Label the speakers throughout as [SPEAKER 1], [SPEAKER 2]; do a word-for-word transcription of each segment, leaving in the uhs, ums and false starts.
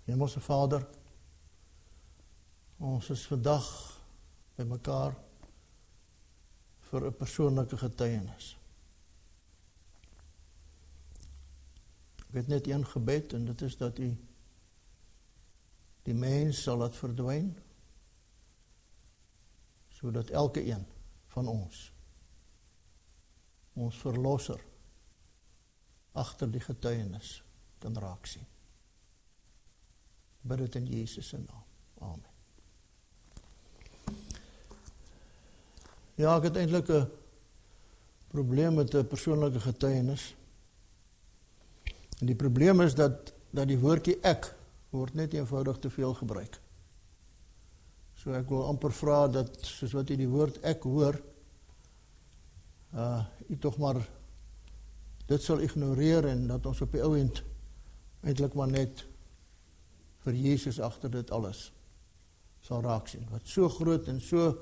[SPEAKER 1] Hemelse Vader, ons is vandag by mekaar vir 'n persoonlike getuienis. Ek het net een gebed en dit is dat U die mens sal laat verdwyn, sodat elke een van ons, ons verlosser, agter die getuienis kan raak sien. Bid dit in Jesus se naam. Amen. Ja, ek het eintlik 'n probleem met 'n persoonlike getuienis. En die probleem is dat dat die woordjie ek word net eenvoudig te veel gebruik. So ek wil amper vra dat soos wat U die woord ek hoor, uh U tog maar dit sal ignoreer en dat ons op die ou end eintlik maar net vir Jesus agter dit alles sal raak sien. Wat so groot en so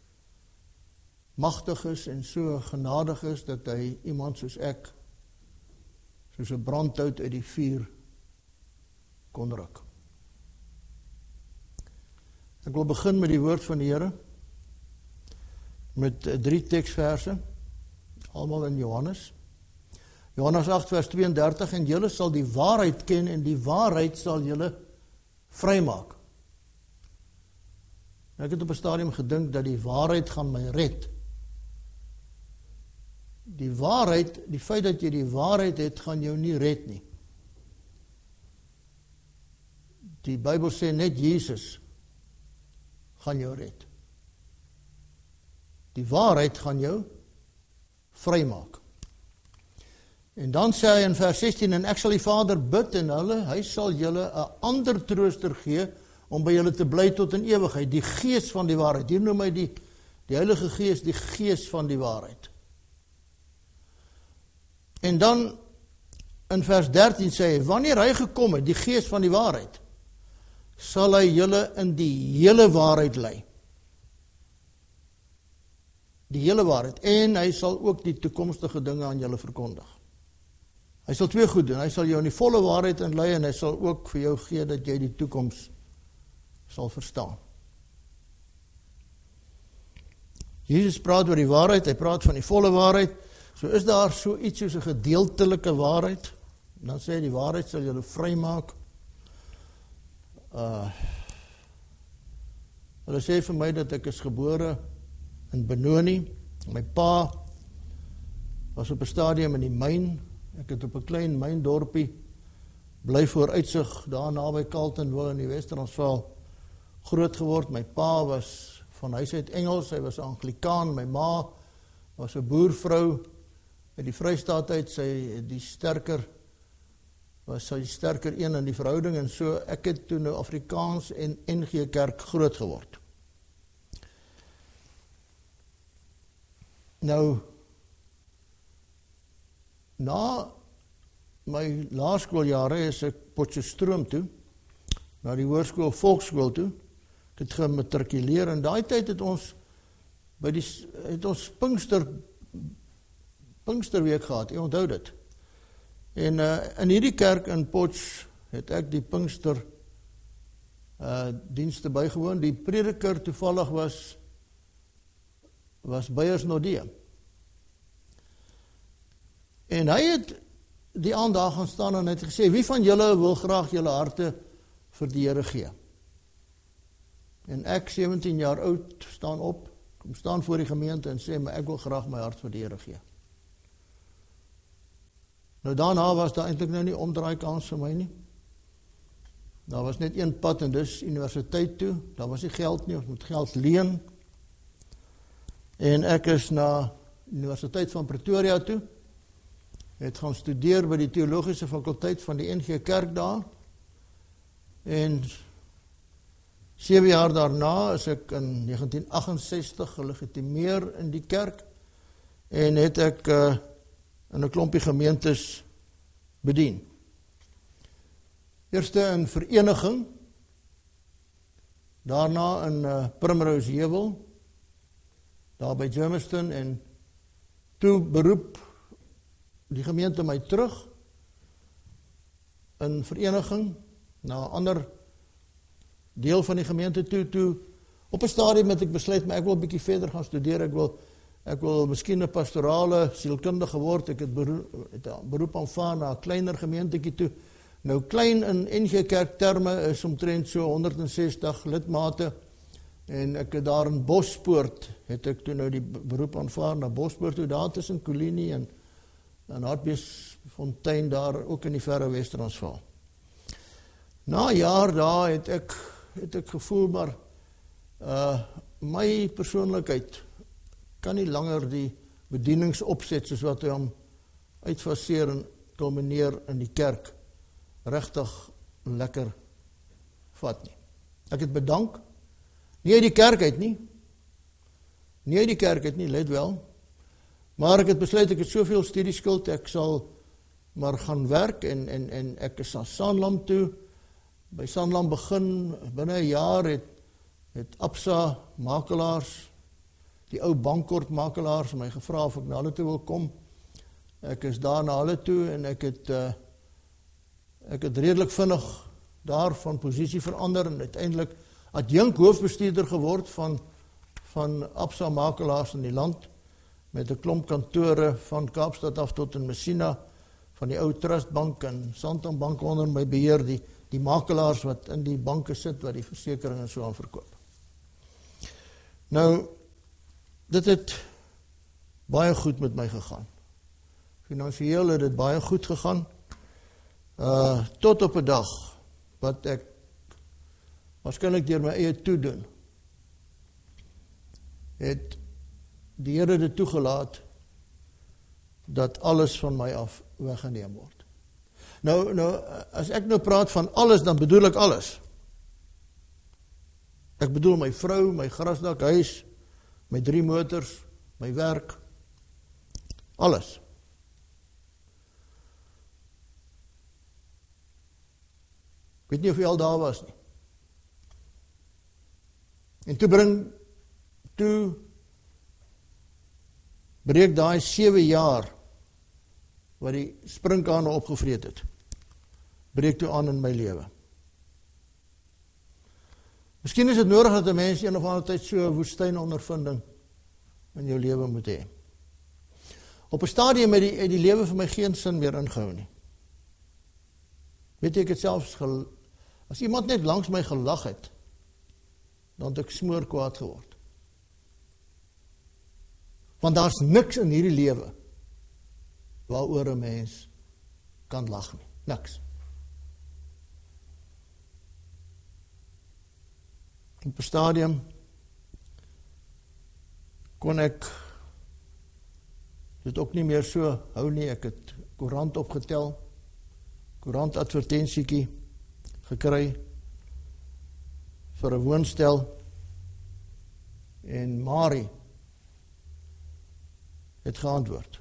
[SPEAKER 1] magtig is en so genadig is dat hy iemand soos ek soos 'n brandhout uit die vuur kon ruk. Ek wil begin met die woord van die Here met drie teksverse, almal in Johannes. Johannes agt vers twee en dertig, en julle sal die waarheid ken en die waarheid sal julle vrymaak. Ek het op 'n stadium gedink dat die waarheid gaan my red. Die waarheid, die feit dat jy die waarheid het, gaan jou nie red nie. Die Bybel sê net Jesus gaan jou red. Die waarheid gaan jou vrymaak. En dan sê hy in vers sestien, en ek sal die Vader bid en hulle, hy sal julle 'n ander trooster gee, om by julle te bly tot in ewigheid, die gees van die waarheid. Hier noem hy die, die Heilige Gees, die gees van die waarheid. En dan in vers dertien sê hy, wanneer hy gekom het, die gees van die waarheid, sal hy julle in die hele waarheid lei. Die hele waarheid. En hy sal ook die toekomstige dinge aan julle verkondig. Hy sal twee goed doen. Hy sal jou in die volle waarheid inlei en hy sal ook vir jou gee dat jy die toekoms sal verstaan. Jesus praat oor die waarheid, hy praat van die volle waarheid. So is daar so iets soos 'n gedeeltelike waarheid. Dan sê hy die waarheid sal julle vrymaak. Uh, hulle sê vir my dat ek is gebore in Benoni. My pa was op 'n stadium in die myn. Ek het op 'n klein myndorpie bly voor uitsig daar naby Carletonville in die Wes-Transvaal groot geword. My pa was van huis uit Engels, hy was Anglikaan. My ma was 'n boervrou uit die Vrystaat uit, sy die sterker was sy sterker een in die verhouding, en so ek het toe nou Afrikaans en N G Kerk groot geword. Nou, na my laerskooljare is ek Potchefstroom toe, na die hoërskool Volksskool toe. Ek het gematrikuleer, en daai tyd het ons by die het ons Pinkster Pinksterweek gehad, jy onthou dit. En uh, in hierdie kerk in Potch het ek die Pinkster uh, dienste bygewoon. Die prediker toevallig was was Beyers Nodee. En hy het die aand daar gaan staan en hy het gesê, wie van julle wil graag julle harte vir die Here gee? En ek, sewentien jaar oud, staan op, kom staan voor die gemeente en sê, maar ek wil graag my hart vir die Here gee. Nou daarna was daar eintlik nou nie omdraai kans vir my nie. Daar was net een pad en dis universiteit toe. Daar was nie geld nie, ons moet geld leen. En ek is na Universiteit van Pretoria toe. Het gaan studeer by die teologiese fakulteit van die N G Kerk daar. En sewe jaar daarna is ek in negentien agt ses gelegitimeer in die kerk en het ek uh, in 'n klompie gemeentes bedien. Eerste in Vereniging, daarna in uh, Primrose Heuwel, daar by Germiston, en toe beroep die gemeente my terug in Vereniging, na 'n ander deel van die gemeente toe, toe op 'n stadium het ek besluit, maar ek wil 'n bietjie verder gaan studeer, ek wil, ek wil miskien 'n pastorale sielkundige word, ek het beroep, het 'n beroep aanvaar na 'n kleiner gemeentetjie toe. Nou klein in N G Kerk terme is omtrent so honderdsestig lidmate, en ek het daar in Bospoort, het ek toe nou die beroep aanvaar na Bospoort toe, daar tussen Kolinie en, en Hartbeesfontein, daar ook in die verre Wes-Transvaal. Na 'n jaar daar het ek, het ek gevoel, maar uh, my persoonlikheid kan nie langer die bedieningsopset soos wat hy hom uitfaseer en kulmineer in die kerk regtig lekker vat nie. Ek het bedank, nie uit die kerk uit nie, nie uit die kerk uit nie, let wel, maar ek het besluit, ek het soveel studieskuld, ek sal maar gaan werk, en, en, en ek is aan Sanlam toe, by Sanlam begin, binne 'n jaar het, het Absa makelaars, die ou Bankort makelaars, my gevra of ek na hulle toe wil kom. Ek is daar na hulle toe, en ek het, uh, ek het redelik vinnig daar van posisie verander, en uiteindelik adjunk hoofbestuurder geword van, van Absa makelaars in die land, met 'n klomp kantore van Kaapstad af tot in Messina, van die ou Trustbank en Santam Bank onder my beheer, die, die makelaars wat in die banke sit, wat die versekering en so aan verkoop. Nou, dit het baie goed met my gegaan. Finansieel het dit baie goed gegaan, uh, tot op 'n dag, wat ek waarskynlik deur my eie toedoen, het die Here dit toegelaat, dat alles van my af weggeneem word. Nou, nou, as ek nou praat van alles, dan bedoel ek alles. Ek bedoel my vrou, my grasdak huis, my drie motors, my werk, alles. Ek weet nie of jy al daar was nie. En toe bring, toe breek daai sewe jaar, wat die sprinkane opgevreet het, breek toe aan in my lewe. Miskien is dit nodig dat 'n mens een of ander tyd so 'n woestynondervinding in jou lewe moet hê. Op 'n stadium het die, het die lewe vir my geen sin meer ingehou nie. Weet jy, ek het selfs, gel, as iemand net langs my gelag het, dan het ek smoor kwaad geword. Want daar's niks in hierdie lewe waaroor 'n mens kan lag nie. Niks. Op 'n stadium kon ek dit ook nie meer so hou nie. Ek het koerant opgetel, koerant advertensiekie gekry vir 'n woonstel, en Marie het geantwoord.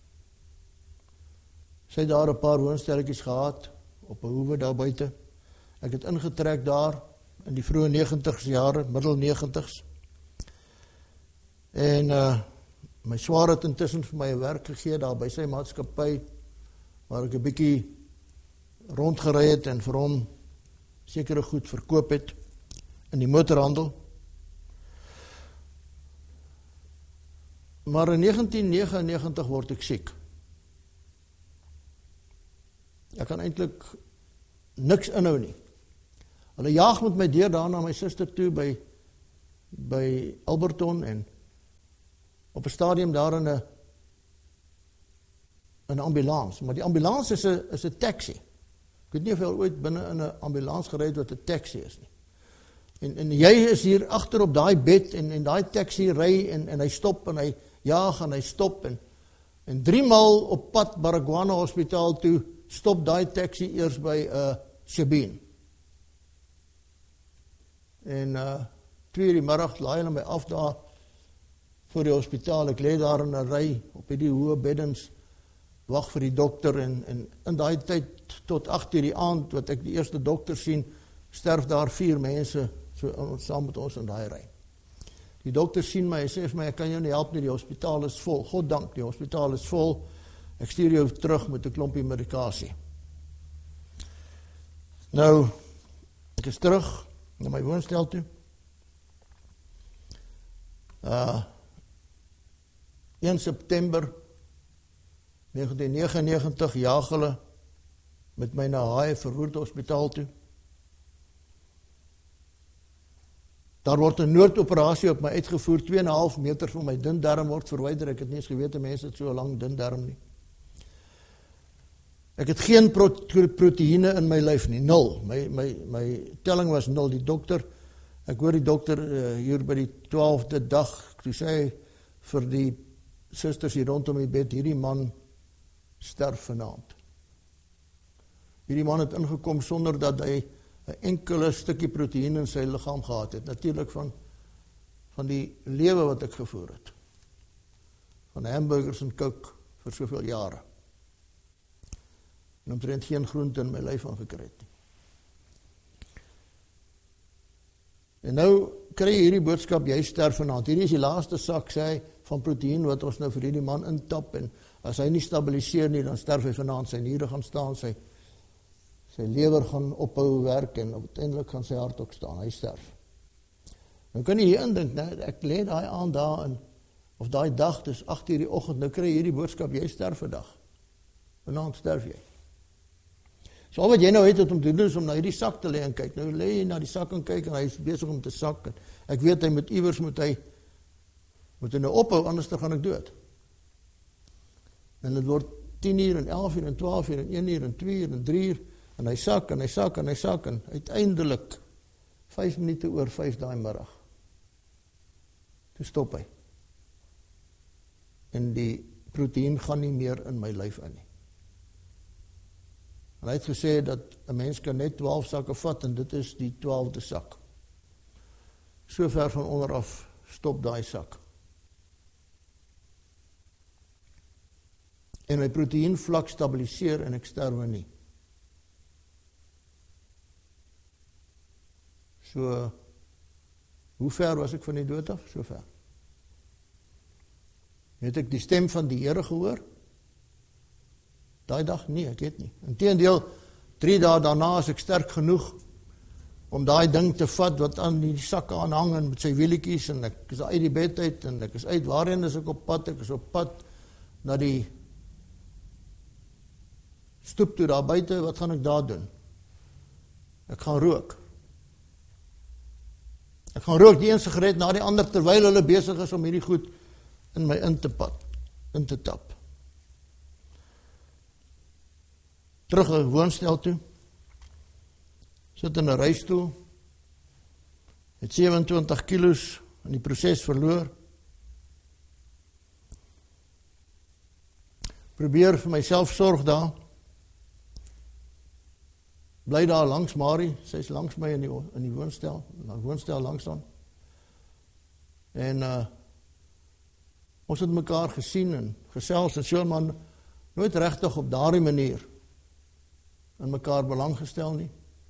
[SPEAKER 1] Sy het daar 'n paar woonstelletjies gehad, op 'n hoewe daar buite. Ek het ingetrek daar, in die vroeë negentigs jare, middel negentigs. En uh, my swaar het intussen vir my 'n werk gegee, daar by sy maatskappy, waar ek 'n bietjie rondgery het, en vir hom sekere goed verkoop het, in die motorhandel. Maar in negentien negenennegentig word ek siek. Ek kan eintlik niks inhou nie. Hulle jaag met my deur daar na my suster toe by, by Alberton, en op 'n stadium daar in 'n in 'n ambulans. Maar die ambulans is 'n is 'n taxi. Ek weet nie of jy al ooit binne in 'n ambulans gery het wat 'n taxi is nie. En, en jy is hier agter op daai bed, en, en daai taxi ry, en, en hy stop, en hy jaag, en hy stop, en, en drie maal op pad Baragwana Hospitaal toe, stop daai taxi eers by 'n uh, Sabine. En uh, twee uur die middag laai hulle my af daar voor die hospitaal. Ek lê daar in 'n ry op hierdie hoë beddens, wag vir die dokter, en, en in daai tyd tot agt uur die aand, wat ek die eerste dokter sien, sterf daar vier mense so saam met ons in daai ry. Die dokter sien my, hy sê vir my, ek kan jou nie help nie, die hospitaal is vol. God dank, die hospitaal is vol. Ek stuur jou terug met 'n klompie medikasie. Nou, Ek is terug na my woonstel toe. Uh, een September negentien negenennegentig jaag hulle met my na Haai Verwoerd Hospitaal toe. Daar word 'n noodoperasie op my uitgevoer, twee en 'n half meter van my dindarm word verwyder. Ek het nie eens geweet mense het so lank dindarm nie. Ek het geen pro- proteïene in my lyf nie, nul. My, my, my telling was nul. Die dokter, ek hoor die dokter uh, hier by die twaalfde dag, toe sê hy vir die susters hier rondom die bed, hierdie man sterf vanaand. Hierdie man het ingekom sonder dat hy 'n enkele stukkie proteïen in sy liggaam gehad het. Natuurlik van, van die lewe wat ek gevoer het. Van hamburgers en coke vir soveel jare. En omtrent geen groente in my lyf aangekry het nie. En nou kry jy hierdie boodskap, jy sterf vanaand. Hierdie is die laaste sak, sê hy, van proteïen wat ons nou vir hierdie man intap, en as hy nie stabiliseer nie, dan sterf hy vanaand, sy niere gaan staan, sy, sy lewer gaan ophou werk, en uiteindelik gaan sy hart ook staan, hy sterf. Nou kan jy hier indink, nou, ek lê daai aand daar, en, of daai dag, dis agt uur die oggend, nou kry jy hierdie boodskap, jy sterf vandag. Vanaand sterf jy. So al wat jy nou het, het om te doen, is om na hierdie sak te lê en kyk. Nou lê jy na die sak en kyk, en hy is besig om te sak, en ek weet, hy moet iewers, moet hy, moet hy nou ophou, anders dan gaan ek dood. En het word tien uur, en elf uur, en twaalf uur, en een uur, en twee uur, en drie uur, en hy sak, en hy sak, en hy sak, en uiteindelik, vyf minute oor vyf daai middag, toe stop hy. En die proteïen gaan nie meer in my lyf in nie. En hy het gesê dat 'n mens kan net twaalf sakke vat, en dit is die twaalfde sak. So ver van onderaf stop daai sak. En my proteïenvlak stabiliseer, en ek sterwe nie. So, hoe ver was ek van die dood af? So ver. Het ek die stem van die Here gehoor? Daai dag? Nee, ek het nie. Inteendeel, drie dae daarna is ek sterk genoeg om daai ding te vat wat aan die sakke aanhang en met sy wielietjies, en ek is uit die bed uit, en ek is uit, waarheen is ek op pad? Ek is op pad na die stoep toe daar buite. Wat gaan ek daar doen? Ek gaan rook. Ek gaan rook die een sigaret na die ander, terwyl hulle besig is om hierdie goed in my in te pad, in te tap. Terug in woonstel toe, sit in 'n reistoel, het sewenentwintig kilos in die proses verloor, probeer vir myself sorg daar, bly daar langs Marie, sy is langs my in die, in die woonstel, in die woonstel langs dan, en uh, ons het mekaar gesien en gesels, en so, maar nooit regtig op daardie manier in mekaar belang gestel nie,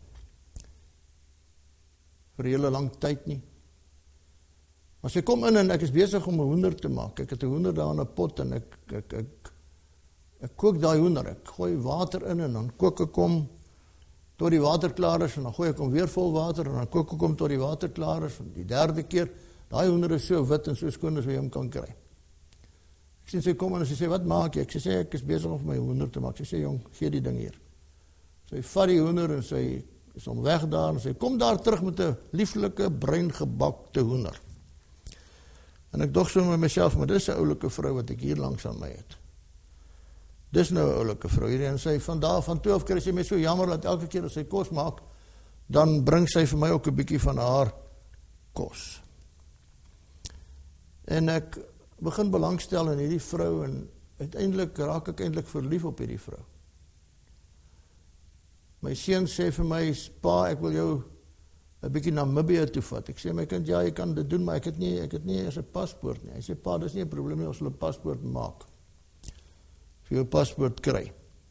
[SPEAKER 1] vir 'n hele lang tyd nie. Maar sy kom in en ek is besig om 'n hoender te maak. Ek het 'n hoender daar in 'n pot, en ek ek ek ek kook daai hoender. Ek gooi water in, en dan kook ek hom tot die water klaar is, en dan gooi ek hom weer vol water, en dan kook ek hom tot die water klaar is, en die derde keer, daai hoender is so wit en so skoon as jy hom kan kry. Ek sien sy kom en sy sê, wat maak jy? Ek sê, ek is besig om my hoender te maak. Sy sê, jong, gee die ding hier. Sy vat die hoender, en sy is om weg daar, en sy kom daar terug met 'n lieflike, bruin gebakte hoender. En ek dog so met myself, maar dis 'n oulike vrou wat ek hier langs aan my het. Dis nou 'n oulike vrou hier, en sy van daar van toe af kry sy my so jammer, dat elke keer as sy kos maak, dan bring sy vir my ook 'n bietjie van haar kos. En ek begin belangstel in hierdie vrou, en uiteindelik raak ek eintlik verlief op hierdie vrou. My seun sê vir my, pa, ek wil jou 'n bietjie Namibië toe vat. Ek sê, my kind, ja, jy kan dit doen, maar ek het nie, ek het nie eers 'n paspoort nie. Hy sê, pa, dis nie 'n probleem nie, ons sal 'n paspoort maak. Vir jou paspoort kry.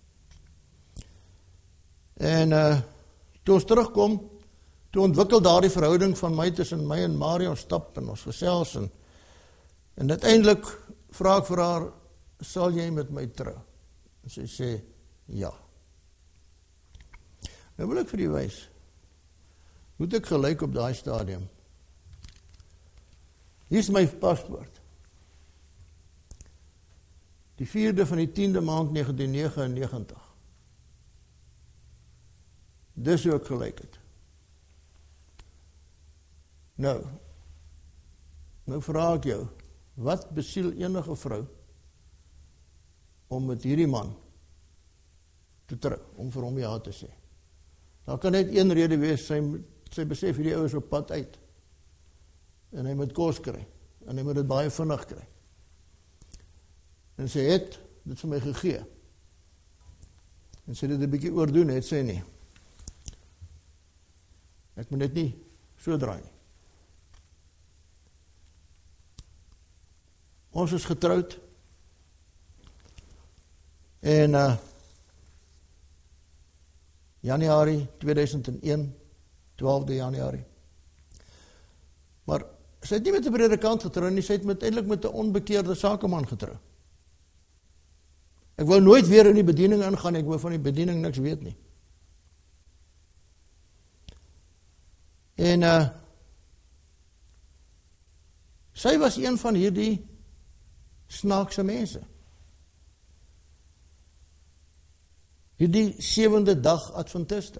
[SPEAKER 1] En uh, toe ons terugkom, toe ontwikkel daardie verhouding van my tussen my en Marie, ons stap en ons gesels, en, en uiteindelik vra ek vir haar, sal jy met my trou? En sy sê, ja. Nou wil ek vir u wys, Hoe het ek gelyk op daai stadium? Hier is my paspoort. Die vierde van die tiende maand negentien negenennegentig. Dis hoe ek gelyk het. Nou, nou vra ek jou, wat besiel enige vrou om met hierdie man te trou, om vir hom ja te sê? Daar kan net een rede wees, sy, sy besef hierdie ou is op pad uit. En hy moet kos kry, en hy moet dit baie vinnig kry. En sy het dit vir my gegee. En sy het dit 'n bietjie oordoen, het sy nie. Ek moet net nie so draai nie. Ons is getroud. En uh, Januarie tweeduisend een, twaalfde Januarie. Maar sy het nie met 'n predikant getrou nie, sy het met, eintlik met 'n onbekeerde sakeman getrou. Ek wou nooit weer in die bediening ingaan, ek wou van die bediening niks weet nie. En uh, sy was een van hierdie snaakse mense. Hierdie sewende dag Adventiste.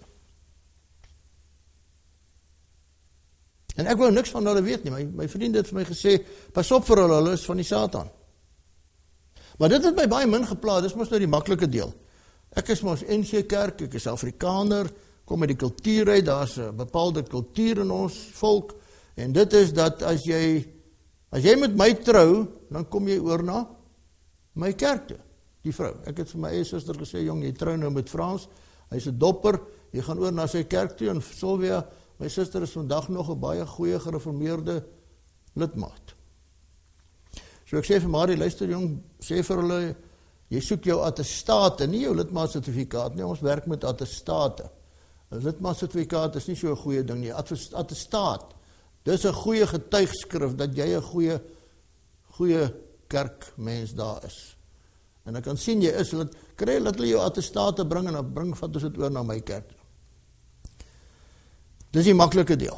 [SPEAKER 1] En ek wou niks van hulle weet nie, my, my vriend het vir my gesê, pas op vir hulle, hulle is van die Satan. Maar dit het my baie min geplaas, dis mos nou die maklike deel. Ek is mos N G Kerk, ek is Afrikaner, kom met die kultuur uit, daar is 'n bepaalde kultuur in ons volk, en dit is dat as jy, as jy met my trou, dan kom jy oor na my kerk toe, die vrou. Ek het vir my eie suster gesê, jong, jy trou nou met Frans, hy is 'n dopper, jy gaan oor na sy kerk toe, en Sylvia, my suster is vandag nog 'n baie goeie gereformeerde lidmaat. So ek sê vir Marie, luister jong, sê vir hulle, jy soek jou attestate, nie jou lidmaatsertifikaat nie, ons werk met attestate. 'n Lidmaatsertifikaat is nie so 'n goeie ding nie, attestaat, dis 'n goeie getuigskrif, dat jy 'n goeie, goeie kerkmens daar is. En ek kan sien, jy is, laat, kry, laat hulle jou attestate bring, en dan bring, vat ons dit oor na my kerk. Dis die maklike deel.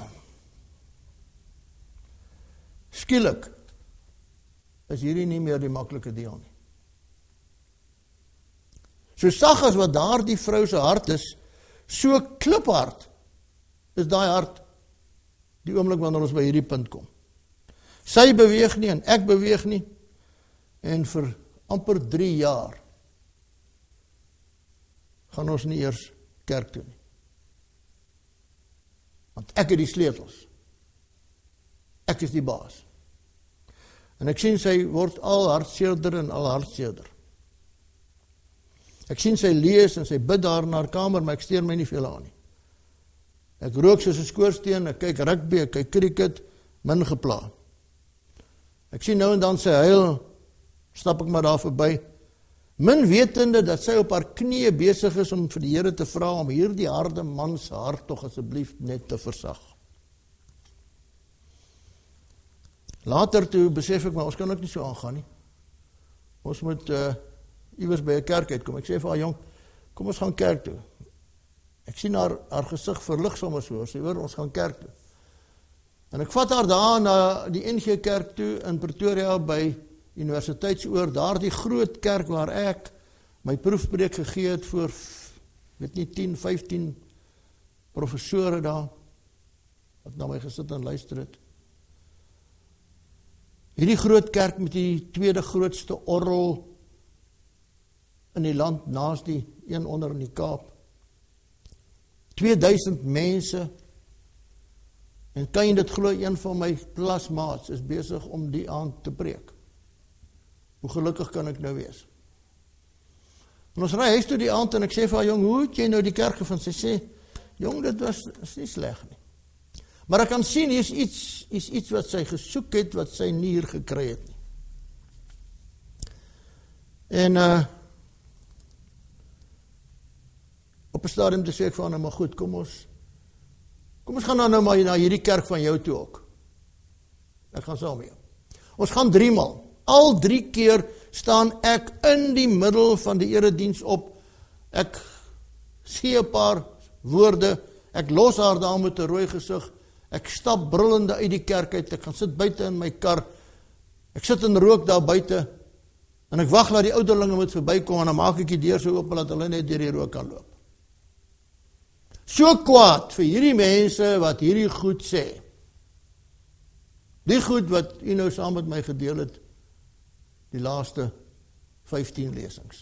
[SPEAKER 1] Skielik, is hierdie nie meer die maklike deel nie. So sag as wat daar die vrou se hart is, so kliphard is daai hart die oomblik wanneer ons by hierdie punt kom. Sy beweeg nie en ek beweeg nie, en vir amper drie jaar gaan ons nie eers kerk toe nie. Want ek het die sleutels. Ek is die baas. En ek sien sy word al hartseerder en al hartseerder. Ek sien sy lees en sy bid daar in haar kamer, maar ek steur my nie veel aan nie. Ek rook soos 'n skoorsteen, ek kyk rugby, ek kyk cricket, min gepla. Ek sien nou en dan sy huil, stap ek maar daar verby, min wetende dat sy op haar knieë besig is om vir die Here te vra om hierdie harde man se hart tog asseblief net te versag. Later toe besef ek, maar ons kan ook nie so aangaan nie. Ons moet uh, iewers by 'n kerk uitkom. Ek sê vir haar, jong, kom ons gaan kerk toe. Ek sien haar, haar gesig verlig sommer so, sy hoor, ons gaan kerk toe. En ek vat haar daar na die N G Kerk toe in Pretoria by Universiteitsoor, daar die groot kerk waar ek my proefpreek gegee het voor, weet nie, tien, vyftien professore daar, wat na my gesit en luister het. Hierdie groot kerk met die tweede grootste orgel in die land, naas die een onder in die Kaap. tweeduisend mense, en kan jy dit glo, een van my klasmaats is besig om die aand te preek. Hoe gelukkig kan ek nou wees? En ons ry huis toe die aand, en ek sê vir haar, jong, hoe het jy nou die kerk gevind? Sy sê, jong, dit was is nie sleg nie. Maar ek kan sien, hier is iets, is iets wat sy gesoek het, wat sy nie hier gekry het nie. En uh, op 'n stadium te sê ek van, nou maar goed, kom ons, kom ons gaan nou maar na hierdie kerk van jou toe ook. Ek gaan saam met jou. Ons gaan drie maal. Al drie keer staan ek in die middel van die erediens op. Ek sê 'n paar woorde, Ek los haar daar met 'n rooi gesig. Ek stap brullende uit die kerk uit. Ek gaan sit buite in my kar. Ek sit in rook daar buite. En ek wag dat die ouderlinge moet verbykom en dan maak ek die deur so oop dat hulle net deur die rook kan loop. So kwaad vir hierdie mense wat hierdie goed sê. Die goed wat u nou saam met my gedeel het die laaste vyftien lesings.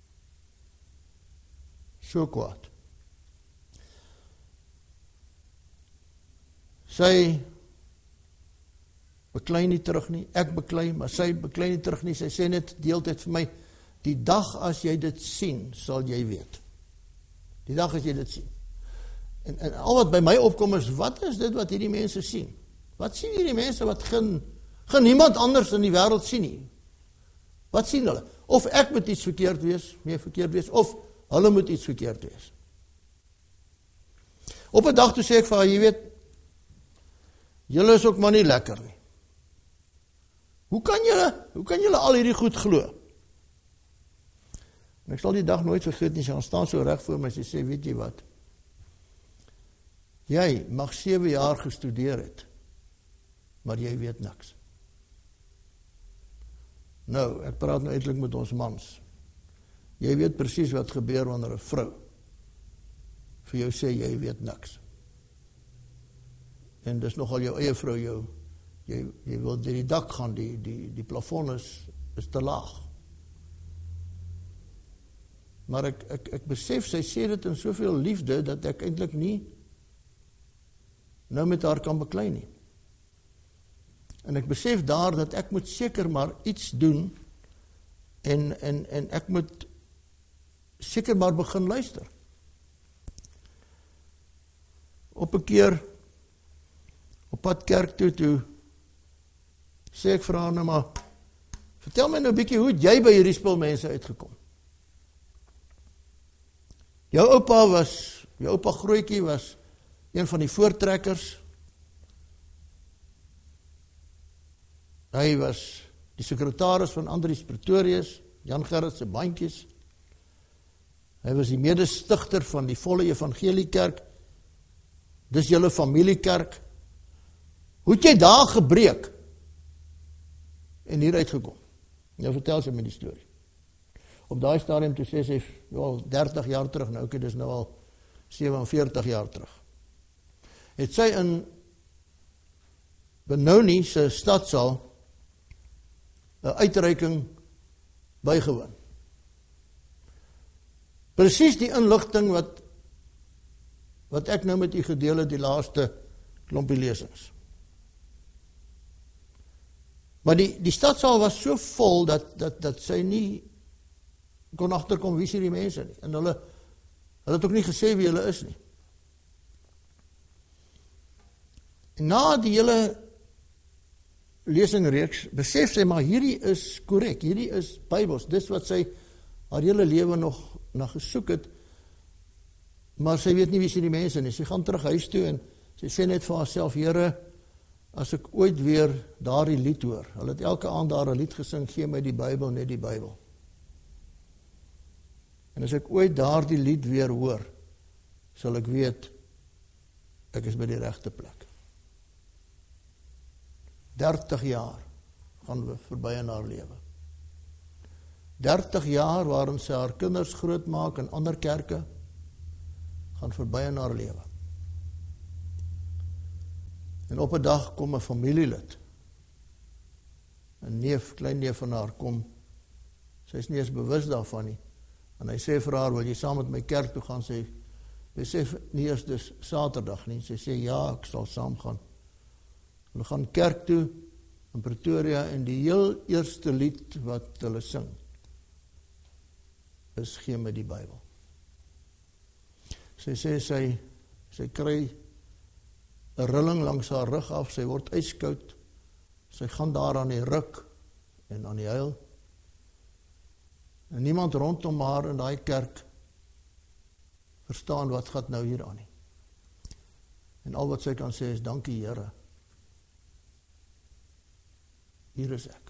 [SPEAKER 1] So kwaad. Sy beklei nie terug nie, ek beklei, maar sy beklei nie terug nie, sy sê net deeltyd vir my, die dag as jy dit sien, sal jy weet. Die dag as jy dit sien. En, en al wat by my opkom is, wat is dit wat hierdie mense sien? Wat sien hierdie mense wat geen, geen niemand anders in die wêreld sien nie? Wat sien hulle? Of ek moet iets verkeerd wees, meer verkeerd wees, of hulle moet iets verkeerd wees. Op 'n dag toe sê ek vir haar, jy weet, julle is ook maar nie lekker nie. Hoe kan julle, hoe kan julle al hierdie goed glo? En ek sal die dag nooit vergeet nie, sy gaan staan so reg voor my, sy sê, weet jy wat? Jy mag sewe jaar gestudeer het, maar jy weet niks. Nou, ek praat nou eintlik met ons mans. Jy weet presies wat gebeur wanneer 'n vrou vir jou sê jy weet niks. En dis nogal jou eie vrou jou, jy, jy wil deur die dak gaan, die, die, die plafon is, is te laag. Maar ek, ek, ek besef, sy sê dit in soveel liefde, dat ek eintlik nie nou met haar kan beklei nie. En ek besef daar dat ek moet seker maar iets doen en, en, en ek moet seker maar begin luister. Op 'n keer op pad kerk toe, toe sê ek vir haar nou maar, vertel my nou 'n bietjie hoe het jy by hierdie spul mense uitgekom? Jou oupa was, jou oupa Grootjie was een van die voortrekkers. Hy was die sekretaris van Andries Pretorius, Jan Gerrit se bandjies. Hy was die medestigter van die Volle Evangeliekerk. Dis julle familiekerk. Hoe het jy daar gebreek en hier uitgekom? Nou vertel sy my die storie. Op daai stadium toe sê sy, wel dertig jaar terug, nou okay, dis nou al sewenveertig jaar terug. Het sy in Benoni se stadsaal 'n uitreiking bygewoon. Presies die inligting wat wat ek nou met u gedeel het die laaste klompie lesings. Maar die die stadsaal was so vol dat dat dat sy nie kon agterkom wie is hierdie mense nie. En hulle hulle het ook nie gesê wie hulle is nie. En na die hele lesingreeks besef sy maar hierdie is korrek, hierdie is Bybels, dis wat sy haar hele lewe nog na gesoek het, maar sy weet nie wie is die mense nie. Sy gaan terug huis toe en sy sê net vir haarself, Here, as ek ooit weer daardie lied hoor, hulle het elke aand daar 'n lied gesing, gee my die Bybel, net die Bybel. En as ek ooit daardie lied weer hoor, sal ek weet ek is by die regte plek. dertig jaar gaan we verby in haar lewe. dertig jaar waarin sy haar kinders grootmaak in ander kerke, gaan verby in haar lewe. En op 'n dag kom 'n familielid, 'n neef, klein neef van haar kom, sy is nie eens bewus daarvan nie, en hy sê vir haar, wil jy saam met my kerk toe gaan? Sy besef nie eers dis Saterdag nie, sy sê ja, ek sal saam gaan. Hulle gaan kerk toe in Pretoria en die heel eerste lied wat hulle sing is gee my die Bybel. Sy sê sy, sy kry 'n rilling langs haar rug af, sy word ijskoud, sy gaan daar aan die ruk en aan die huil. En niemand rondom haar in daai kerk verstaan wat gaan nou hier aan nie. En al wat sy kan sê is dankie Here. Hier is ek.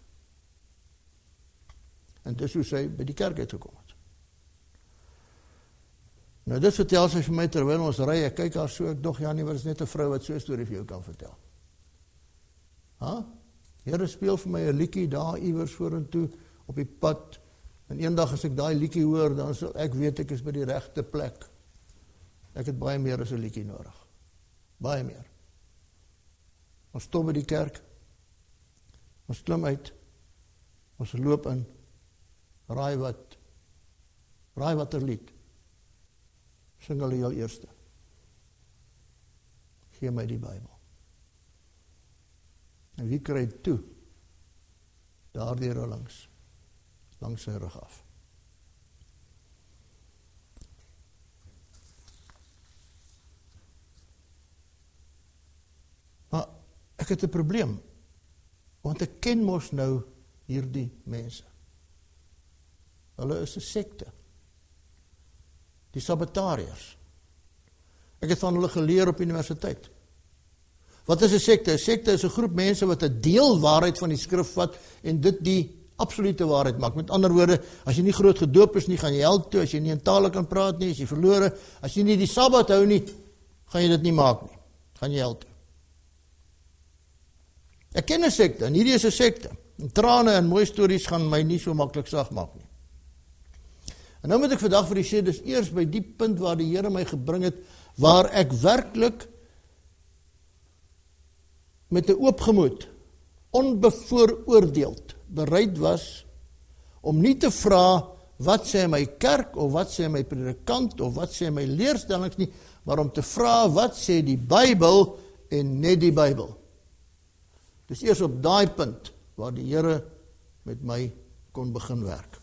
[SPEAKER 1] En dis hoe sy by die kerk uitgekom het. Nou dit vertel sy vir my terwyl ons ry, ek kyk haar so, ek dog, ja nie, wat is net 'n vrou wat so 'n storie vir jou kan vertel. Ha? Here speel vir my 'n liedjie daar iewers vorentoe op die pad, en eendag as ek daai liedjie hoor, dan sal ek weet ek is by die regte plek. Ek het baie meer as 'n liedjie nodig. Baie meer. Ons stop by die kerk, ons klim uit, ons loop in, raai wat, raai wat er lied. Sing hulle jou eerste. Gee my die Bybel. En wie kry toe? Daardie langs, langs sy rug af. Maar ek het 'n probleem, want ek ken mos nou hierdie mense. Hulle is 'n sekte. Die Sabbatariërs. Ek het van hulle geleer op universiteit. Wat is 'n sekte? 'n Sekte is 'n groep mense wat 'n deel waarheid van die skrif vat en dit die absolute waarheid maak. Met ander woorde, as jy nie groot gedoop is nie, gaan jy hel toe. As jy nie in tale kan praat nie, is jy verlore. As jy nie die Sabbat hou nie, gaan jy dit nie maak nie. Gaan jy hel toe. Ek ken 'n sekte, en hierdie is 'n sekte. En trane en mooi stories gaan my nie so maklik sag maak nie. En nou moet ek vandag vir u sê, dis eers by die punt waar die Here my gebring het, waar ek werklik met 'n oop gemoed, onbevooroordeeld, bereid was om nie te vra wat sê my kerk, of wat sê my predikant, of wat sê my leerstellings nie, maar om te vra wat sê die Bybel en net die Bybel. Dis eers op daai punt waar die Here met my kon begin werk.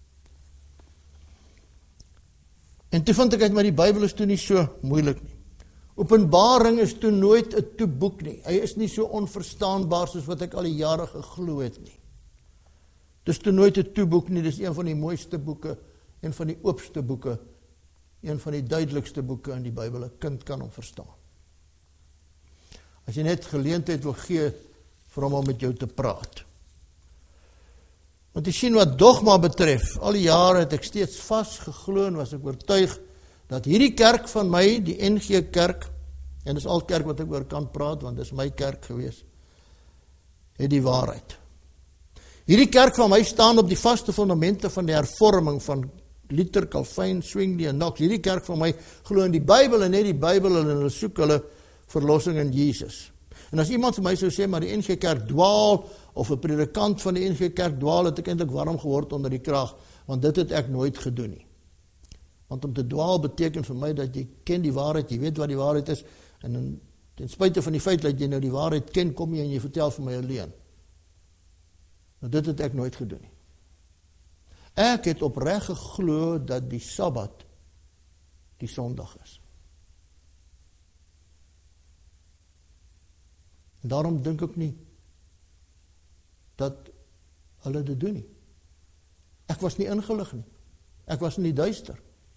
[SPEAKER 1] En toe vind ek uit, maar die Bybel is toe nie so moeilik nie. Openbaring is toe nooit 'n toeboek nie. Hy is nie so onverstaanbaar soos wat ek al die jare geglo het nie. Dis toe nooit 'n toeboek nie, dis een van die mooiste boeke, een van die oopste boeke, een van die duidelikste boeke in die Bybel. 'n Kind kan hom verstaan. As jy net geleentheid wil gee vir hom om met jou te praat. Want jy sien wat dogma betref, al die jare het ek steeds vas geglo en was ek oortuig dat hierdie kerk van my, die N G Kerk, en dis al kerk wat ek oor kan praat, want dis my kerk gewees, het die waarheid. Hierdie kerk van my staan op die vaste fundamente van die hervorming van Luther, Calvin, Zwingli en Knox. Hierdie kerk van my glo in die Bybel en net die Bybel en hulle soek hulle verlossing in Jesus. En as iemand vir my sou sê, maar die N G Kerk dwaal, of 'n predikant van die N G Kerk dwaal, het ek eintlik warm geword onder die kraag, want dit het ek nooit gedoen nie. Want om te dwaal beteken vir my dat jy ken die waarheid, jy weet wat die waarheid is, en ten spyte van die feit dat jy nou die waarheid ken, kom jy en jy vertel vir my alleen. Nou dit het ek nooit gedoen nie. Ek het opreg geglo dat die Sabbat die Sondag is. En daarom dink ek nie dat hulle dit doen nie. Ek was nie ingelig nie. Ek was nie duister.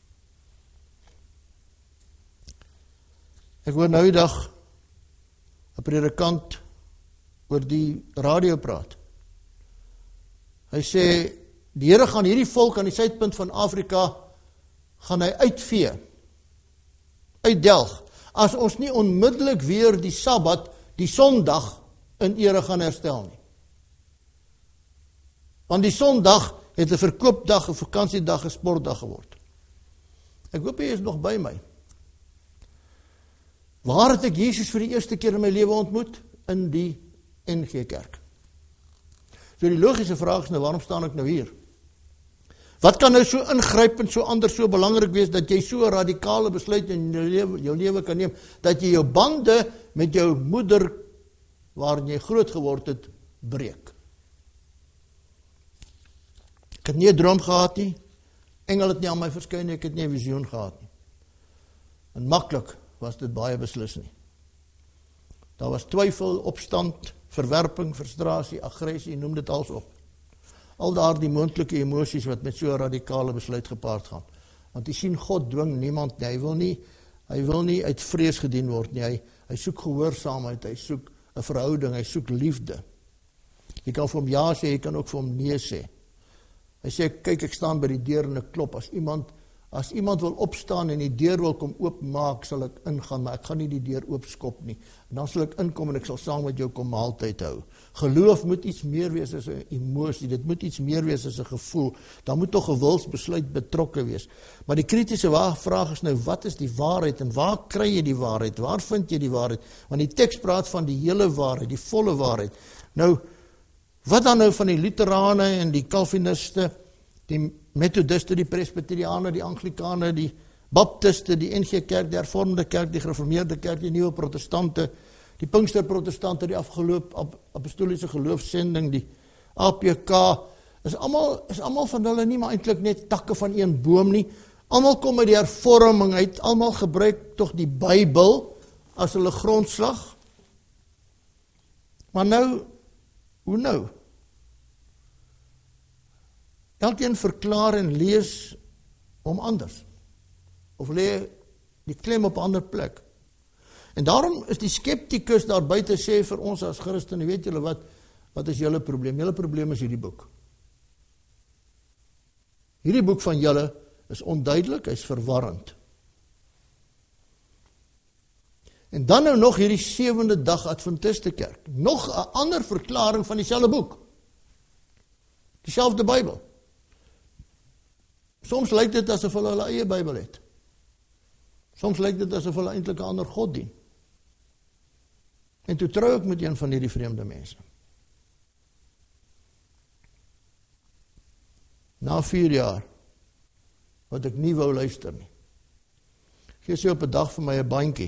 [SPEAKER 1] Ek hoor nou die dag 'n predikant oor die radio praat. Hy sê, die Here gaan hierdie volk aan die suidpunt van Afrika gaan hy uitvee, uitdelg, as ons nie onmiddellik weer die Sabbat, die Sondag, in ere gaan herstel nie. Want die Sondag het 'n verkoopdag, 'n vakansiedag, 'n sportdag geword. Ek hoop jy is nog by my. Waar het ek Jesus vir die eerste keer in my lewe ontmoet? In die N G Kerk. So die logiese vraag is nou, waarom staan ek nou hier? Wat kan nou so ingrypend, so anders, so belangrik wees, dat jy so 'n radikale besluit in jou lewe, jou lewe kan neem, dat jy jou bande met jou moeder, waarin jy groot geword het, breek? Ek het nie 'n droom gehad nie, engel het nie aan my verskyn nie, ek het nie 'n visioen gehad nie. En maklik was dit baie beslis nie. Daar was twyfel, opstand, verwerping, frustrasie, aggressie, noem dit als op. Al daar die moontlike emosies wat met so 'n radikale besluit gepaard gaan. Want jy sien, God dwing niemand nie, hy wil nie, hy wil nie uit vrees gedien word nie, hy, hy soek gehoorsaamheid, hy soek 'n verhouding, hy soek liefde. Jy kan vir hom ja sê, jy kan ook vir hom nee sê. Hy sê, kyk, ek staan by die deur en ek klop, as iemand As iemand wil opstaan en die deur wil kom oopmaak, sal ek ingaan, maar ek gaan nie die deur oopskop nie. En dan sal ek inkom en ek sal saam met jou kom maaltyd hou. Geloof moet iets meer wees as 'n emosie, dit moet iets meer wees as 'n gevoel. Dan moet tog 'n wilsbesluit betrokke wees. Maar die kritiese vraag is nou, wat is die waarheid en waar kry jy die waarheid? Waar vind jy die waarheid? Want die teks praat van die hele waarheid, die volle waarheid. Nou, wat dan nou van die Lutherane en die Calviniste, die Methodiste, die Presbyteriane, die Anglikane, die Baptiste, die N G Kerk, die Hervormde Kerk, die Gereformeerde Kerk, die Nuwe Protestante, die Pinksterprotestante, die afgeloop apostoliese geloofsending, die A P K, is almal is almal van hulle nie maar eintlik net takke van een boom nie. Almal kom uit die hervorming uit, almal gebruik tog die Bybel as hulle grondslag. Maar nou, hoe nou? Elkeen verklaar en lees om anders. Of lê die klem op 'n ander plek. En daarom is die skeptikus daar buite sê vir ons as Christene, weet julle wat, wat is julle probleem? Julle probleem is hierdie boek. Hierdie boek van julle is onduidelik, hy's verwarrend. En dan nou nog hierdie sewende dag Adventiste Kerk. Nog 'n ander verklaring van dieselfde boek. Dieselfde Bybel. Soms lyk dit asof hulle hulle eie Bybel het. Soms lyk dit asof hulle eintlik 'n ander God dien. En toe trou ek met een van hierdie vreemde mense. Na vier jaar, wat ek nie wou luister nie. Gee sy op 'n dag vir my 'n bandjie,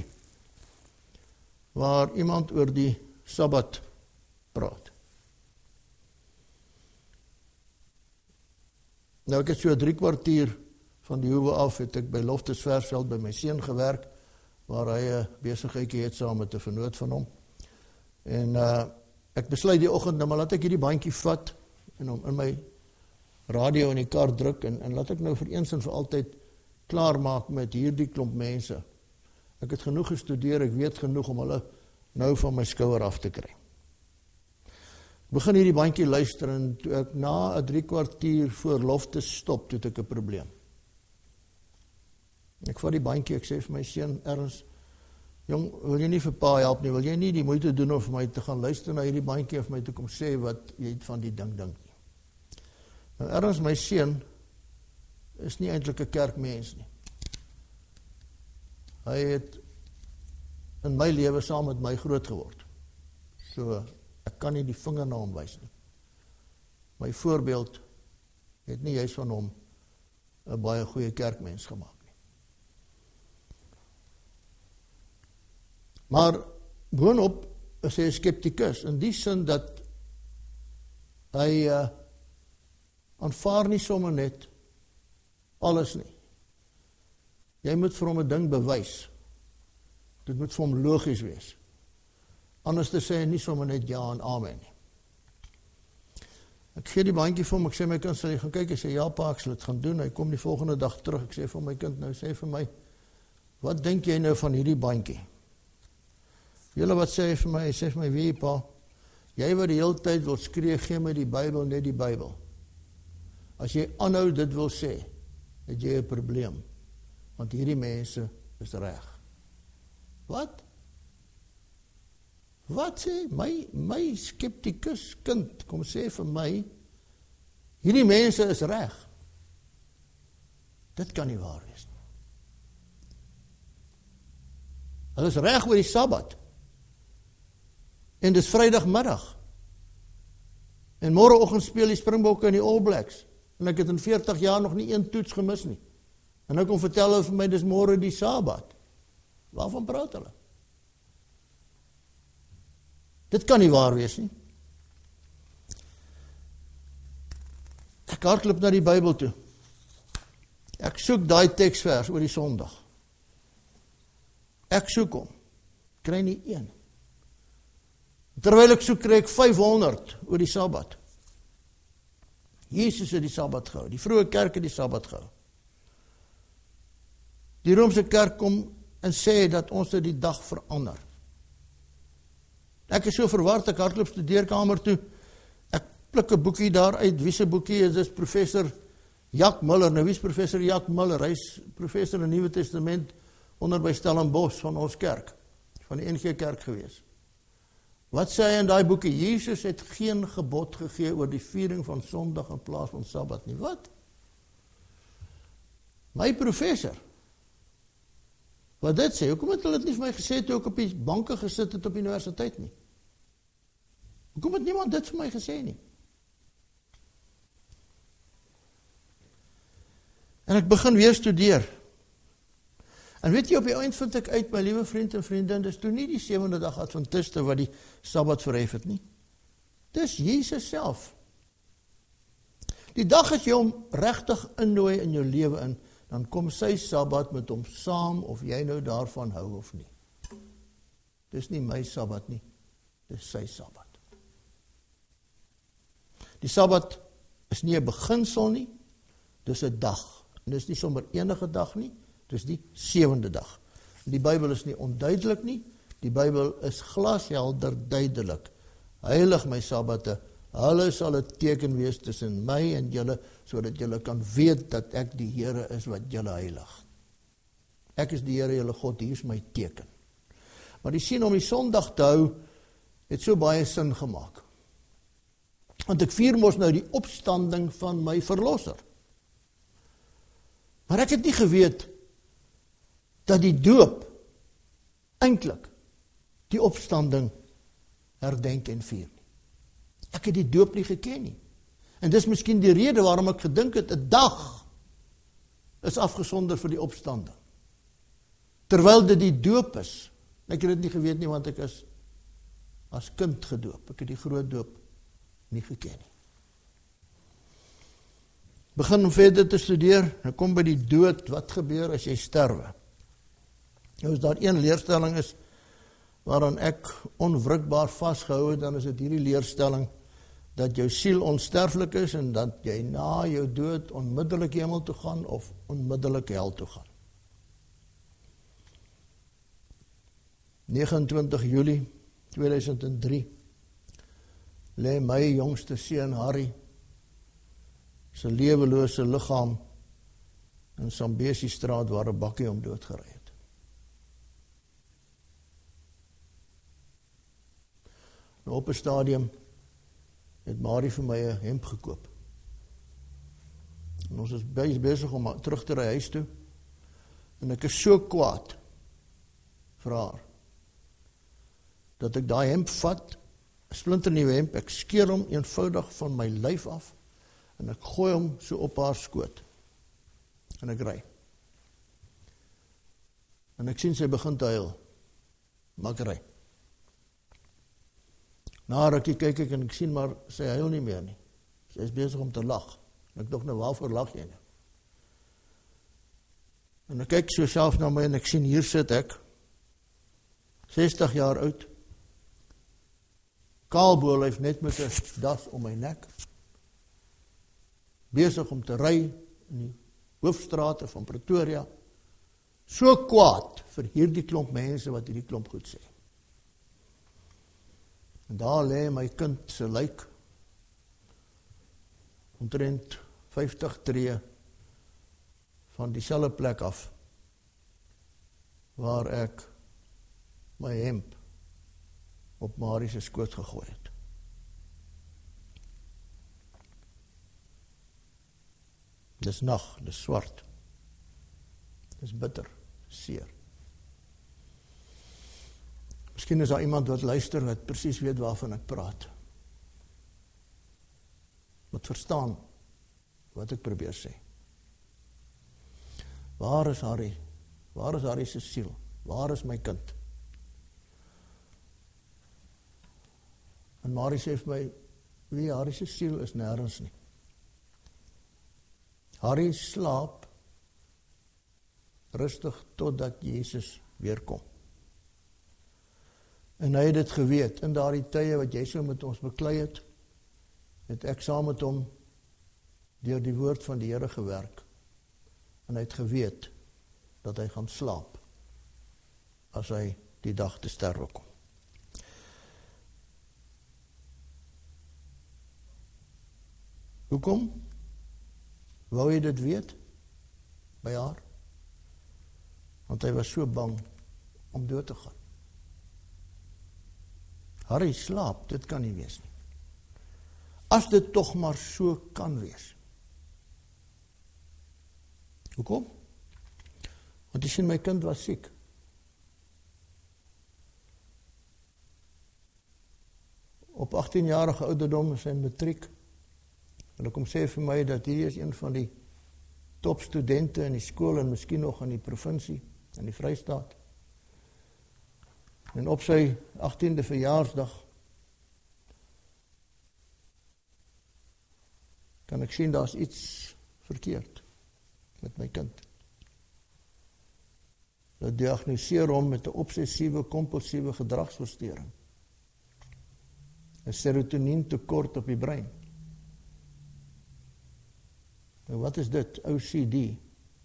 [SPEAKER 1] waar iemand oor die Sabbat praat. Nou ek het so drie kwartier van die hoewe af, het ek by Loftus Versveld by my seun gewerk, waar hy 'n besigheidjie het saam met 'n vernoot van hom. En uh, ek besluit die oggend, nou maar laat ek hierdie bandjie vat, en hom in my radio in die kar druk, en, en laat ek nou vir eens en vir altyd klaar maak met hierdie klomp mense. Ek het genoeg gestudeer, ek weet genoeg om hulle nou van my skouer af te kry. Ek begin hierdie bandjie luister, en toe ek na 'n drie kwartier voor Loftus stop, toe het ek 'n probleem. Ek vat die bandjie, ek sê vir my seun, Ernst, jong, wil jy nie vir pa help nie, wil jy nie die moeite doen om vir my te gaan luister na hierdie bandjie, of my te kom sê wat jy van die ding dink nie. Nou Ernst, my seun, is nie eintlik 'n kerkmens nie. Hy het in my lewe saam met my groot geword. So, ek kan nie die vinger na hom wys nie. My voorbeeld het nie juist van hom 'n baie goeie kerkmens gemaak nie. Maar boonop is hy 'n skeptikus, in die sin dat hy uh, aanvaar nie sommer net alles nie. Jy moet vir hom 'n ding bewys. Dit moet vir hom logies wees. Anders te sê nie sommer net ja en amen nie. Ek gee die bandjie vir hom, ek sê my kind, sal jy gaan kyk? Hy sê ja pa, ek sal dit gaan doen. Hy kom die volgende dag terug, ek sê vir my kind, nou sê vir my, wat dink jy nou van hierdie bandjie? Julle wat sê hy vir my, hy sê vir my, wie pa, jy wat die hele tyd wil skree, gee my die Bybel, net die Bybel. As jy aanhou dit wil sê, het jy 'n probleem, want hierdie mense is reg. Wat? Wat sê my, my skeptikus kind, kom sê vir my, hierdie mense is reg. Dit kan nie waar wees nie. Hulle is reg oor die Sabbat. En dis Vrydagmiddag. En môreoggend speel die Springbokke en die All Blacks. En ek het in veertig jaar nog nie een toets gemis nie. En nou kom vertel hulle vir my, dis môre die Sabbat. Waarvan praat hulle? Dit kan nie waar wees nie. Ek hardloop na die Bybel toe. Ek soek daai teksvers oor die Sondag. Ek soek hom. Kry nie een. Terwyl ek soek, kry ek vyfhonderd oor die Sabbat. Jesus het die Sabbat gehou. Die vroeë kerk het die Sabbat gehou. Die Romeinse kerk kom en sê dat ons dit die dag verander. Ek is so verward, ek hardloop studeerkamer toe. Ek pluk 'n boekie daar uit. Wie se boekie is dit? Professor Jack Miller, nou wie is professor Jack Miller? Hy is professor in die Nuwe Testament onder by Stellenbosch van ons kerk, van die N G Kerk gewees. Wat sê hy in daai boekie? Jesus het geen gebod gegee oor die viering van Sondag in plaas van Sabbat nie. Wat? My professor, wat dit sê, hoekom het hulle dit nie vir my gesê toe ek op die banke gesit het op die universiteit nie? Hoekom het niemand dit vir my gesê nie? En ek begin weer studeer. En weet jy, op die eind vind ek uit, my liewe vriend en vriendin, dis toe nie die sewende dag Adventiste wat die Sabbat verhef het nie. Dis Jesus self. Die dag as jy hom regtig innooi in jou lewe in, dan kom sy Sabbat met hom saam, of jy nou daarvan hou of nie. Dis nie my Sabbat nie, dis sy Sabbat. Die Sabbat is nie 'n beginsel nie, dis 'n dag. En dis nie sommer enige dag nie, dis die sewende dag. Die Bybel is nie onduidelik nie, die Bybel is glashelder duidelik. Heilig my Sabbatte, hulle sal 'n teken wees tussen my en julle, sodat julle kan weet dat ek die Here is wat julle heilig. Ek is die Here julle God, hier is my teken. Maar die sien om die Sondag te hou, het so baie sin gemaak. Want ek vier mos nou die opstanding van my verlosser. Maar ek het nie geweet dat die doop eintlik die opstanding herdenk en vier nie. Ek het die doop nie geken nie. En dis miskien die rede waarom ek gedink het, 'n dag is afgesonder vir die opstanding. Terwyl dit die doop is. Ek het dit nie geweet nie, want ek is as kind gedoop. Ek het die groot doop nie geken nie. Begin om verder te studeer, en kom by die dood, wat gebeur as jy sterwe? Nou as daar een leerstelling is, waaraan ek onwrikbaar vasgehou het, dan is dit hierdie leerstelling, dat jou siel onsterflik is, en dat jy na jou dood onmiddellik hemel toe gaan, of onmiddellik hel toe gaan. negenentwintig Julie tweeduisend drie, lê my jongste seun Harry, sy lewelose liggaam in Sambesi straat waar 'n bakkie hom doodgery het. Nou op 'n stadium het Marie vir my 'n hemp gekoop. En ons is besig om terug te ry huis toe. En ek is so kwaad vir haar dat ek daai hemp vat, 'n splinternuwe hemp, ek skeer hom eenvoudig van my lyf af en ek gooi hom so op haar skoot. En ek ry. En ek sien sy begin te huil. Maar ek ry. Na rukkie kyk ek en ek sien maar sy huil nie meer nie. Sy is besig om te lag. En ek dink nou, waarvoor lag jy nou? En ek kyk so self na my en ek sien hier sit ek, sestig jaar oud, kaalbolyf net met 'n das om my nek, besig om te ry in die hoofstrate van Pretoria, so kwaad vir hierdie klomp mense wat hierdie klomp goed sê. En daar lê my kind se lijk, omtrent vyftig tree van dieselfde plek af, waar ek my hemp op Marie se skoot gegooi het. Dis nag, dis swart. Dis bitter, seer. Miskien is daar iemand wat luister wat presies weet waarvan ek praat. Wat verstaan wat ek probeer sê. Waar is Harry? Waar is Harry se siel? Waar is my kind? En Marie sê vir my, wie Harry se siel is nêrens nie. Harry slaap rustig totdat Jesus weer kom. En hy het dit geweet, in daardie tye wat jy so met ons beklei het, het ek saam met hom deur die woord van die Here gewerk. En hy het geweet dat hy gaan slaap as hy die dag te sterwe kom. Hoekom? Wou jy dit weet? By haar? Want hy was so bang om dood te gaan. Harry slaap, dit kan nie wees nie. As dit tog maar so kan wees. Hoekom? Want jy sien, my kind was siek. Op agtien-jarige ouderdom is hy matriek. En ek kom sê vir my dat hier is een van die topstudente in die skool en miskien nog in die provinsie, in die Vrystaat. En op sy agtiende verjaarsdag kan ek sien daar's iets verkeerd met my kind. Hulle diagnoseer hom met 'n obsessiewe kompulsiewe gedragsversteuring. 'n Serotonien tekort op die brein. Nou wat is dit? O C D.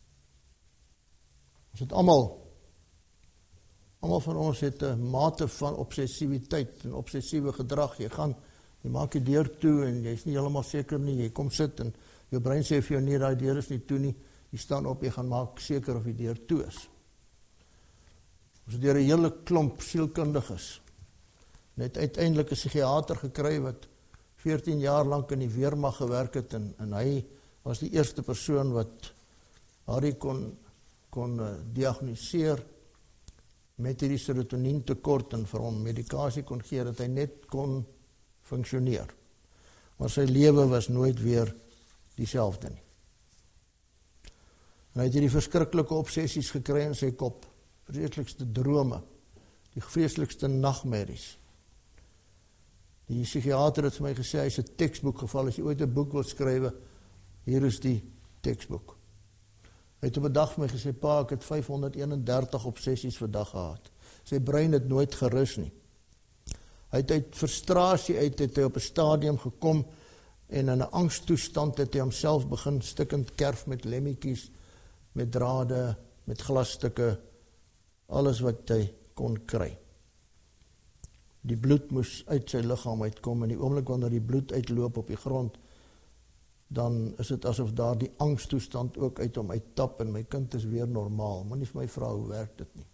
[SPEAKER 1] Ons het almal almal van ons het 'n mate van obsessiwiteit en obsessiewe gedrag. Jy gaan, jy maak die deur toe en jy's nie heeltemal seker nie. Jy kom sit en jou brein sê vir jou nee, daai deur is nie toe nie. Jy staan op, jy gaan maak seker of die deur toe is. Ons het deur 'n hele klomp sielkundiges net uiteindelik 'n psigiater gekry wat veertien jaar lank in die weermag gewerk het en, en hy was die eerste persoon wat Harry kon, kon uh, diagnoseer met hierdie serotonien tekort en vir hom medikasie kon gee dat hy net kon funksioneer. Maar sy lewe was nooit weer dieselfde nie. En hy het hierdie verskriklike obsessies gekry in sy kop, vreeslikste drome, die vreeslikste nagmerries. Die psigiater het vir my gesê, hy is 'n teksboek geval, as jy ooit 'n boek wil skrywe, hier is die teksboek. Hy het op 'n dag vir my gesê, pa, ek het vyfhonderdeenendertig obsessies vir dag gehad. Sy brein het nooit gerus nie. Hy het uit frustrasie uit, het hy op 'n stadium gekom, en in 'n angstoestand het hy homself begin stikkend kerf met lemmetjies, met drade, met glasstukke, alles wat hy kon kry. Die bloed moes uit sy liggaam uitkom, en die oomblik wanneer die bloed uitloop op die grond, dan is dit asof daar die angstoestand ook uit hom uittap, en my kind is weer normaal. Moenie vir my vra, hoe werk dit nie?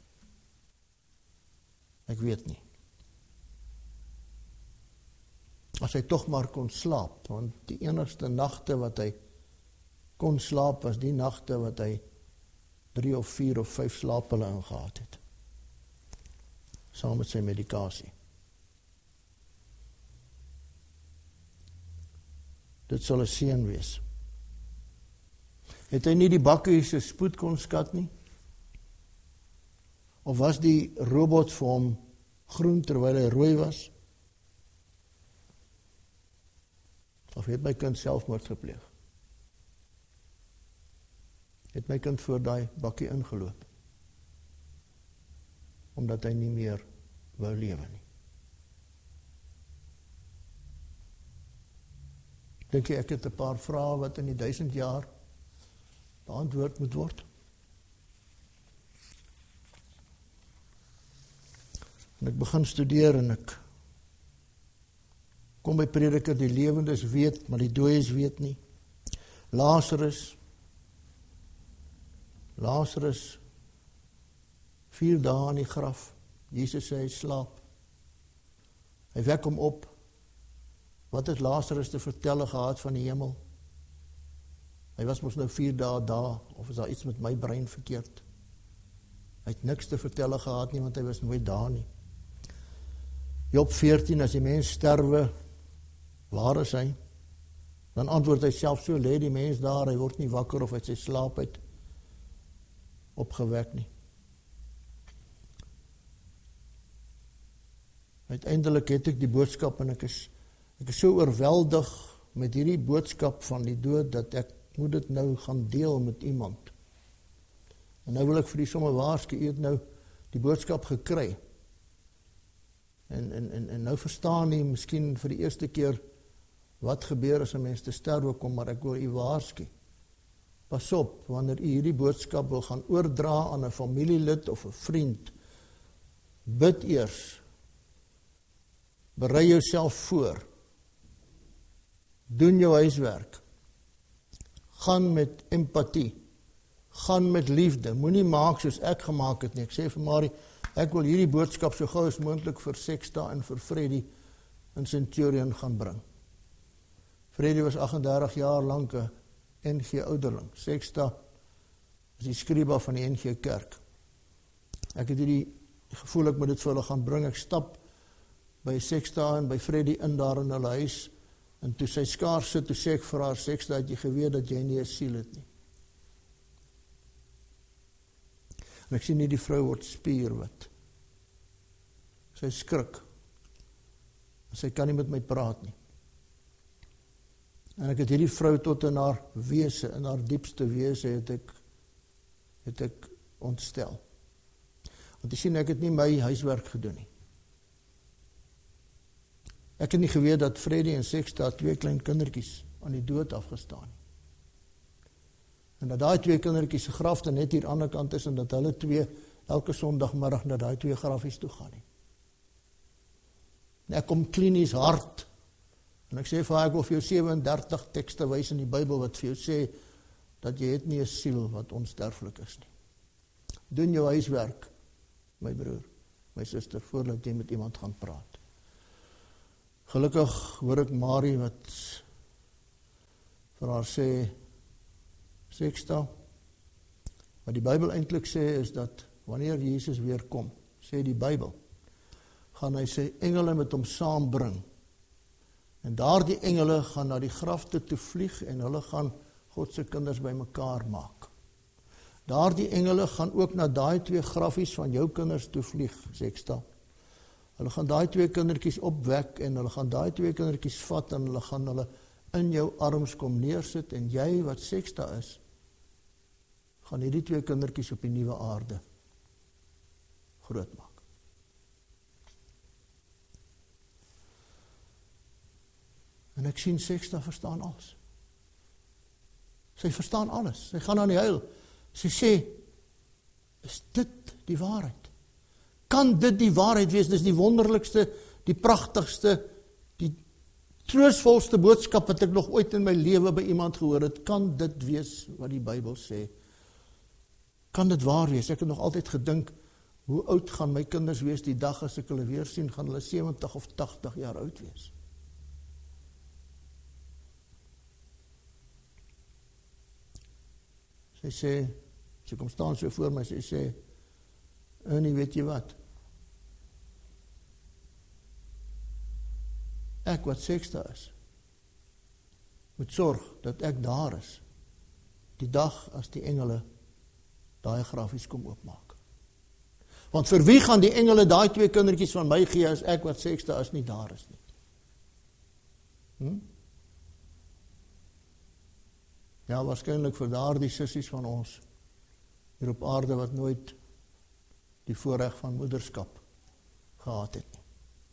[SPEAKER 1] Ek weet nie. As hy tog maar kon slaap, want die enigste nagte wat hy kon slaap, was die nagte wat hy drie of vier of vyf slaappille ingehad het. Saam met sy medikasie. Dit sal 'n seën wees. Het hy nie die bakkie se spoed kon skat nie? Of was die robot vir hom groen terwyl hy rooi was? Of het my kind selfmoord gepleeg? Het my kind voor daai bakkie ingeloop? Omdat hy nie meer wou lewe nie. Dink jy ek het 'n paar vrae wat in die duisend jaar beantwoord moet word? En ek begin studeer en ek kom by Prediker, die lewendes weet, maar die dooies weet nie. Lazarus, Lazarus, vier dae in die graf. Jesus sê hy slaap. Hy wek hom op. Wat het Lazarus te vertel gehad van die hemel? Hy was mos nou vier dae daar, of is daar iets met my brein verkeerd? Hy het niks te vertel gehad nie, want hy was nooit daar nie. Job veertien, as die mens sterwe, waar is hy? Dan antwoord hy self, so lê die mens daar, hy word nie wakker of uit sy slaap uit opgewek nie. Uiteindelik het ek die boodskap en ek is, ek is so oorweldig met hierdie boodskap van die dood, dat ek moet dit nou gaan deel met iemand. En nou wil ek vir die somme waarsku, jy het nou die boodskap gekry. En, en, en, en nou verstaan jy miskien vir die eerste keer wat gebeur as 'n mens te sterwe kom, maar ek wil u waarsku. Pas op, wanneer u hierdie boodskap wil gaan oordra aan 'n familielid of 'n vriend, bid eers. Berei jouself voor. Doen jou huiswerk. gaan met empatie, gaan met liefde, moenie maak soos ek gemaak het nie. Ek sê vir Marie, ek wil hierdie boodskap so gou as moontlik vir Sexta en vir Freddy in Centurion gaan bring. Freddy was agt en dertig jaar lank 'n N G ouderling. Sexta is die skriba van die N G Kerk. Ek het hierdie gevoel ek moet dit vir hulle gaan bring. Ek stap by Sexta en by Freddy in daar in hulle huis, en toe sy skaars sit, toe sê ek vir haar, Sexta, het jy geweet dat jy nie 'n siel het nie. En ek sien nie die vrou word spierwit. Sy skrik. Sy kan nie met my praat nie. En ek het hierdie vrou tot in haar wese, in haar diepste wese, het ek, het ek ontstel. Want jy sien, ek het nie my huiswerk gedoen nie. Ek het nie geweet dat Freddy en Sexta twee klein kindertjies aan die dood afgestaan. En dat daai twee kindertjies se grafte net hier aan die ander kant is, en dat hulle twee elke Sondagmiddag na daai twee grafies toe gaan nie. En ek kom klinies hard, en ek sê vir haar, ek wil vir jou sewe en dertig tekste wys in die Bybel, wat vir jou sê, dat jy het nie 'n siel wat onsterflik is nie. Doen jou huiswerk, my broer, my suster, voordat jy met iemand gaan praat. Gelukkig hoor ek Marie wat vir haar sê, Sexta, wat die Bybel eintlik sê is dat wanneer Jesus weer kom, sê die Bybel, gaan hy sy engele met hom saambring. En daardie engele gaan na die grafte toe vlieg en hulle gaan God se kinders bymekaar maak. Daardie engele gaan ook na daai twee grafies van jou kinders toe vlieg, Sexta. Hulle gaan daai twee kindertjies opwek en hulle gaan daai twee kindertjies vat en hulle gaan hulle in jou arms kom neersit en jy wat Sexta is, gaan hierdie twee kindertjies op die nuwe aarde groot maak. En ek sien Sexta verstaan alles. Sy verstaan alles. Sy gaan aan die huil. Sy sê, is dit die waarheid? Kan dit die waarheid wees? Dis die wonderlikste, die pragtigste, die troostvolste boodskap wat ek nog ooit in my lewe by iemand gehoor het. Kan dit wees wat die Bybel sê? Kan dit waar wees? Ek het nog altyd gedink, hoe oud gaan my kinders wees die dag as ek hulle weer sien, gaan hulle sewentig of tagtig jaar oud wees. Sy sê, sy kom staan so voor my, sy sê, Ernie, weet jy wat? Ek wat Sexta is, moet sorg dat ek daar is, die dag as die engele daai grafies kom oopmaak. Want vir wie gaan die engele daai twee kindertjies van my gee as ek wat Sexta is nie daar is nie? Hm? Ja, waarskynlik vir daardie sissies van ons hier op aarde wat nooit die voorreg van moederskap gehad het nie.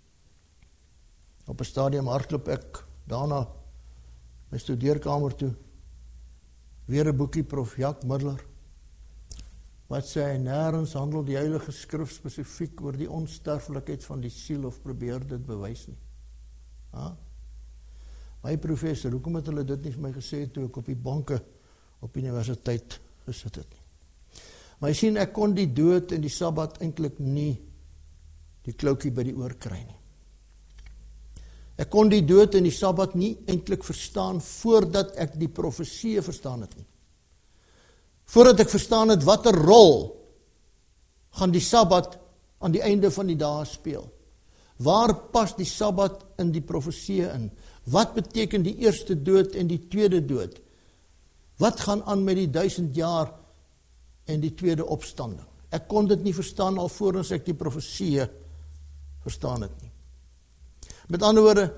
[SPEAKER 1] Op 'n stadium hardloop ek daarna my studeerkamer toe, weer 'n boekie prof Jack Miller, wat sê hy, nêrens handel die Heilige Skrif spesifiek oor die onsterflikheid van die siel of probeer dit bewys nie. Ha? My professor, hoekom het hulle dit nie vir my gesê toe ek op die banke op universiteit gesit het nie? Maar jy sien, ek kon die dood en die Sabbat eintlik nie die kloukie by die oor kry nie. Ek kon die dood en die Sabbat nie eintlik verstaan voordat ek die profeseë verstaan het nie. Voordat ek verstaan het wat 'n rol gaan die Sabbat aan die einde van die dae speel. Waar pas die Sabbat in die profeseë in? Wat beteken die eerste dood en die tweede dood? Wat gaan aan met die duisend jaar en die tweede opstanding? Ek kon dit nie verstaan alvorens ek die profeseë verstaan het nie. Met ander woorde,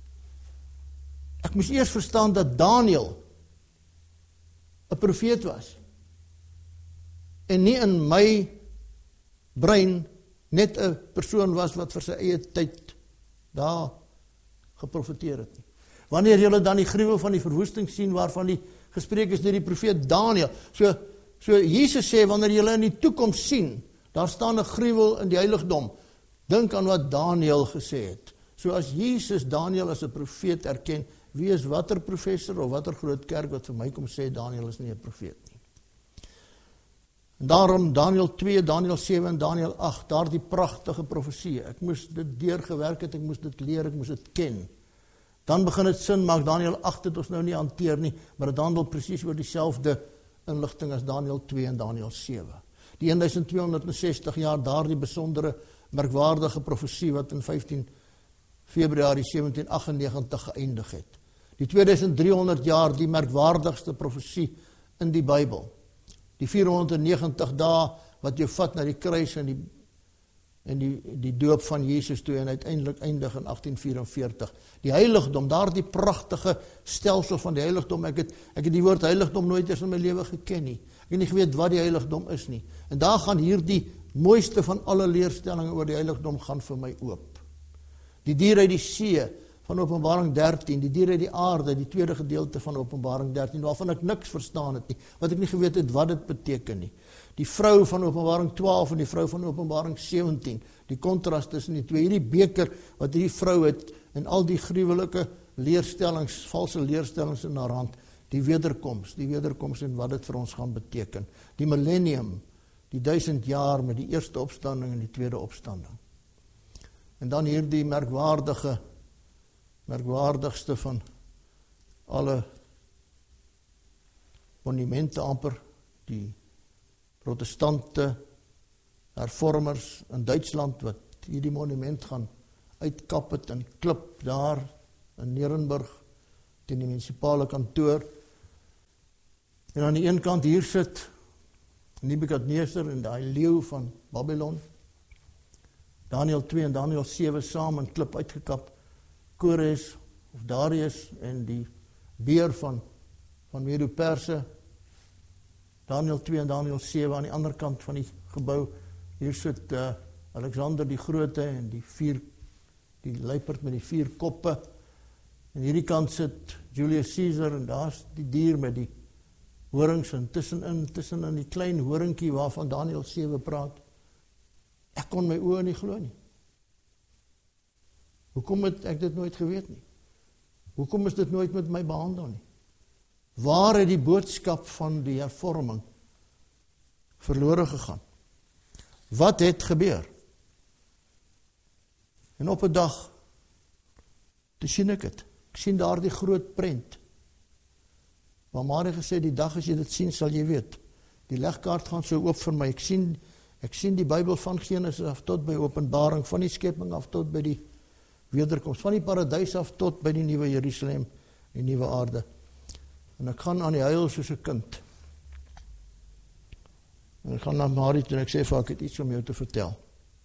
[SPEAKER 1] ek moes eers verstaan dat Daniël 'n profeet was en nie in my brein net 'n persoon was wat vir sy eie tyd daar geprofeteer het nie. Wanneer julle dan die gruwel van die verwoesting sien waarvan die gespreek is deur die profeet Daniël, so, so Jesus sê, wanneer julle in die toekoms sien, daar staan 'n gruwel in die heiligdom, dink aan wat Daniël gesê het. So as Jesus Daniël as 'n profeet erken, wie is watter professor of watter groot kerk wat vir my kom sê Daniël is nie 'n profeet nie. En daarom Daniël twee, Daniël sewe en Daniël agt, daar die pragtige profesie. Ek moes dit deurgewerk het, ek moes dit leer, ek moes dit ken. Dan begin dit sin maak, Daniël agt het ons nou nie hanteer nie, maar dit handel presies oor dieselfde inligting as Daniël twee en Daniël sewe. Die twaalf honderd jaar, daar die besondere, merkwaardige profesie wat in vyftien Februarie sewentien agt en negentig geëindig het. Die tweeduisend driehonderd jaar, die merkwaardigste profesie in die Bybel. Die vierhonderdnegentig dae wat jou vat na die kruis en die en die, die doop van Jesus toe en uiteindelik eindig in agtien vyf-en-veertig. Die heiligdom, daar die pragtige stelsel van die heiligdom, ek het, ek het die woord heiligdom nooit eens in my lewe geken nie. Ek het nie geweet wat die heiligdom is nie. En daar gaan hier die mooiste van alle leerstellinge oor die heiligdom gaan vir my oop. Die dier uit die see van Openbaring dertien, die dier uit die aarde, die tweede gedeelte van Openbaring dertien, waarvan ek niks verstaan het nie, wat ek nie geweet het wat dit beteken nie. Die vrou van Openbaring twaalf en die vrou van Openbaring sewentien, die kontras tussen die twee, hierdie beker wat hierdie vrou het, en al die gruwelike leerstellings, valse leerstellings in haar hand, die wederkoms, die wederkoms en wat dit vir ons gaan beteken. Die millennium, die duisend jaar met die eerste opstanding en die tweede opstanding. En dan hierdie merkwaardige, merkwaardigste van alle monumente amper, die protestante hervormers in Duitsland, wat hierdie monument gaan uitkap het en klip daar in Nuremberg, teen die munisipale kantoor. En aan die een kant hier sit Nebukadneser en die leeu van Babylon, Daniël twee en Daniël sewe saam in klip uitgekap, Kores of Darius en die beer van, van Medo-Perse, Daniël twee en Daniël sewe aan die ander kant van die gebou, hier sit uh, Alexander die Grote en die vier, die luiperd met die vier koppe, en hierdie kant sit Julius Caesar en daar is die dier met die horings en tussenin, tussenin die klein horingkie waarvan Daniël sewe praat. Ek kon my oë nie glo nie. Hoekom het ek dit nooit geweet nie? Hoekom is dit nooit met my behandel nie? Waar het die boodskap van die hervorming verlore gegaan? Wat het gebeur? En op 'n dag, toe sien ek het. Ek sien daar die groot prent. Maar Marie gesê, die dag as jy dit sien, sal jy weet. Die legkaart gaan so oop vir my. Ek sien, ek sien die Bybel van Genesis af tot by Openbaring, van die skepping af tot by die wederkoms, van die paradys af tot by die nuwe Jerusalem, die nuwe aarde. En ek gaan aan die huil soos 'n kind. En ek gaan na Marie toe en ek sê vir haar, ek het iets om jou te vertel.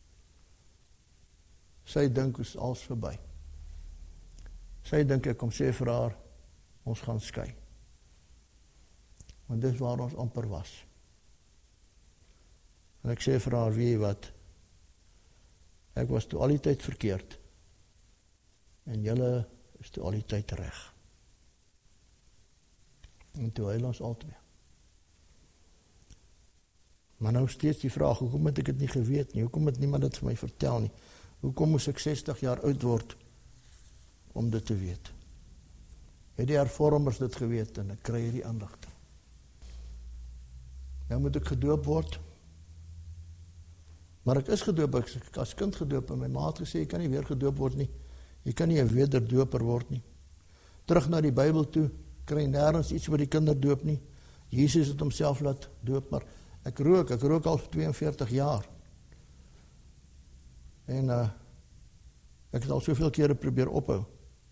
[SPEAKER 1] Sy dink is alles verby. Sy dink ek kom sê vir haar, ons gaan skei. Want dis waar ons amper was. En ek sê vir haar, weet jy wat, ek was toe al die tyd verkeerd, en julle is toe al die tyd reg. En toe huil ons altyd. Maar nou steeds die vraag, hoekom het ek het nie geweet nie, hoekom het niemand dit vir my vertel nie, hoekom moes ek sestig jaar oud word, om dit te weet. Het die hervormers dit geweet, en ek kry hierdie inligting. Nou moet ek gedoop word, maar ek is gedoop, ek is as kind gedoop, en my ma het gesê, jy kan nie weer gedoop word nie, jy kan nie 'n wederdoper word nie. Terug na die Bybel toe, kry nêrens iets oor die kinderdoop nie, Jesus het homself laat doop, maar ek rook, ek rook al tweeënveertig jaar, en uh, ek het al soveel kere probeer ophou,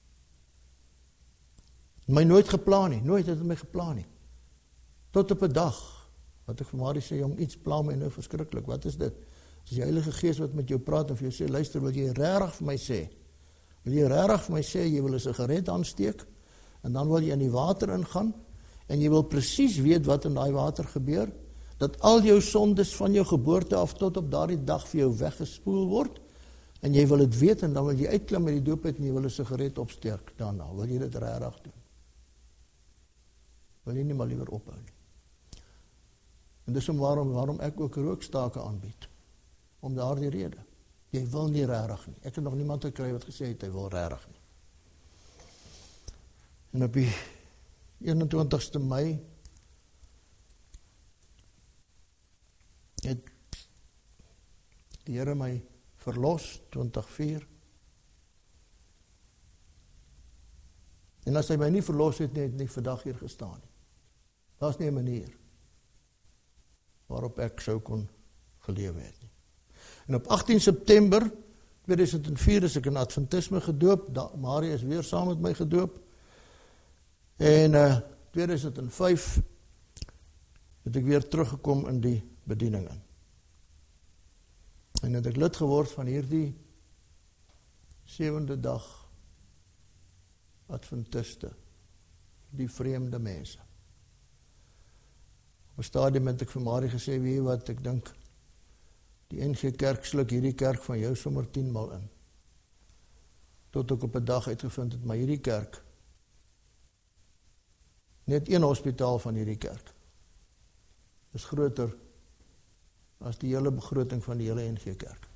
[SPEAKER 1] my nooit geplan nie, nooit het het my geplan nie, tot op 'n dag, wat ek vir Marie sê, jong, iets pla my nou verskriklik, wat is dit? Dis die Heilige Gees wat met jou praat, en vir jou sê, luister, wil jy regtig vir my sê, wil jy regtig vir my sê, jy wil 'n sigaret aansteek, en dan wil jy in die water ingaan, en jy wil presies weet wat in daai water gebeur, dat al jou sondes van jou geboorte af tot op daardie dag vir jou weggespoel word, en jy wil dit weet, en dan wil jy uitklim met die doop uit, en jy wil 'n sigaret opsteek daarna, wil jy dit regtig doen? Wil jy nie maar liewer ophou nie? En dis om waarom, waarom ek ook rookstake aanbied, om daardie rede. Jy wil nie regtig nie. Ek het nog niemand gekry wat gesê het, hy wil regtig nie. En op die eenentwintigste Mei het die Here my verlos, twintig vier. En as hy my nie verlos het, het nie vandag hier gestaan nie. Daar is nie 'n manier waarop ek sou kon gelewe het nie. En op agttien September tweeduisend vier is ek in Adventisme gedoop. Marie is weer saam met my gedoop. En uh, tweeduisend vyf het ek weer teruggekom in die bediening in. En het ek lid geword van hierdie sewende dag Adventiste, die vreemde mense. Op 'n stadium het ek vir Marie gesê, weet jy wat, ek dink, die N G Kerk sluk hierdie kerk van jou sommer tienmal in. Tot ek op 'n dag uitgevind het, maar hierdie kerk, net een hospitaal van hierdie kerk, is groter as die hele begroting van die hele N G Kerk.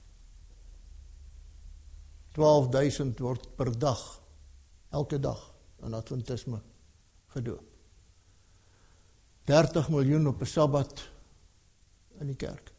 [SPEAKER 1] twaalf duisend word per dag, elke dag, in Adventisme gedoop. dertig miljoen op 'n Sabbat in die kerk.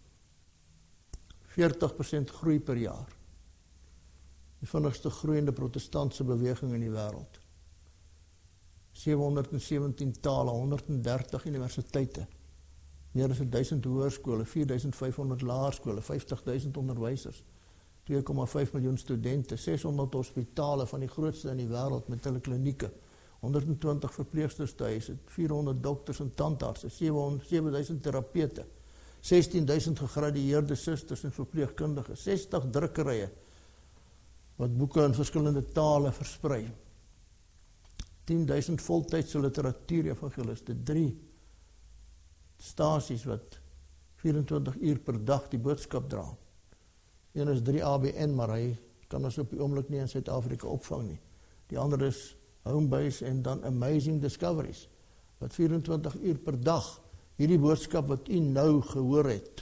[SPEAKER 1] veertig persent groei per jaar. Die vinnigste groeiende protestantse beweging in die wêreld. sewehonderdsewentien tale, honderddertig universiteite, meer as duisend hoërskole, vier duisend vyfhonderd laerskole, vyftig duisend onderwysers, twee komma vyf miljoen studente, seshonderd hospitale van die grootste in die wêreld met hulle klinieke, honderdtwintig verpleegsters tuis, vierhonderd dokters en tandartse, sewe duisend terapeute, sestien duisend gegradueerde susters en verpleegkundiges, sestig drukkerye wat boeke in verskillende tale versprei, tien duisend voltydse literatuur-evangeliste, drie stasies wat vyf-en-twintig uur per dag die boodskap dra. Een is drie A B N, maar hy kan ons op die oomblik nie in Suid-Afrika opvang nie. Die ander is Homebase en dan Amazing Discoveries, wat vyf-en-twintig uur per dag hierdie boodskap wat u nou gehoor het,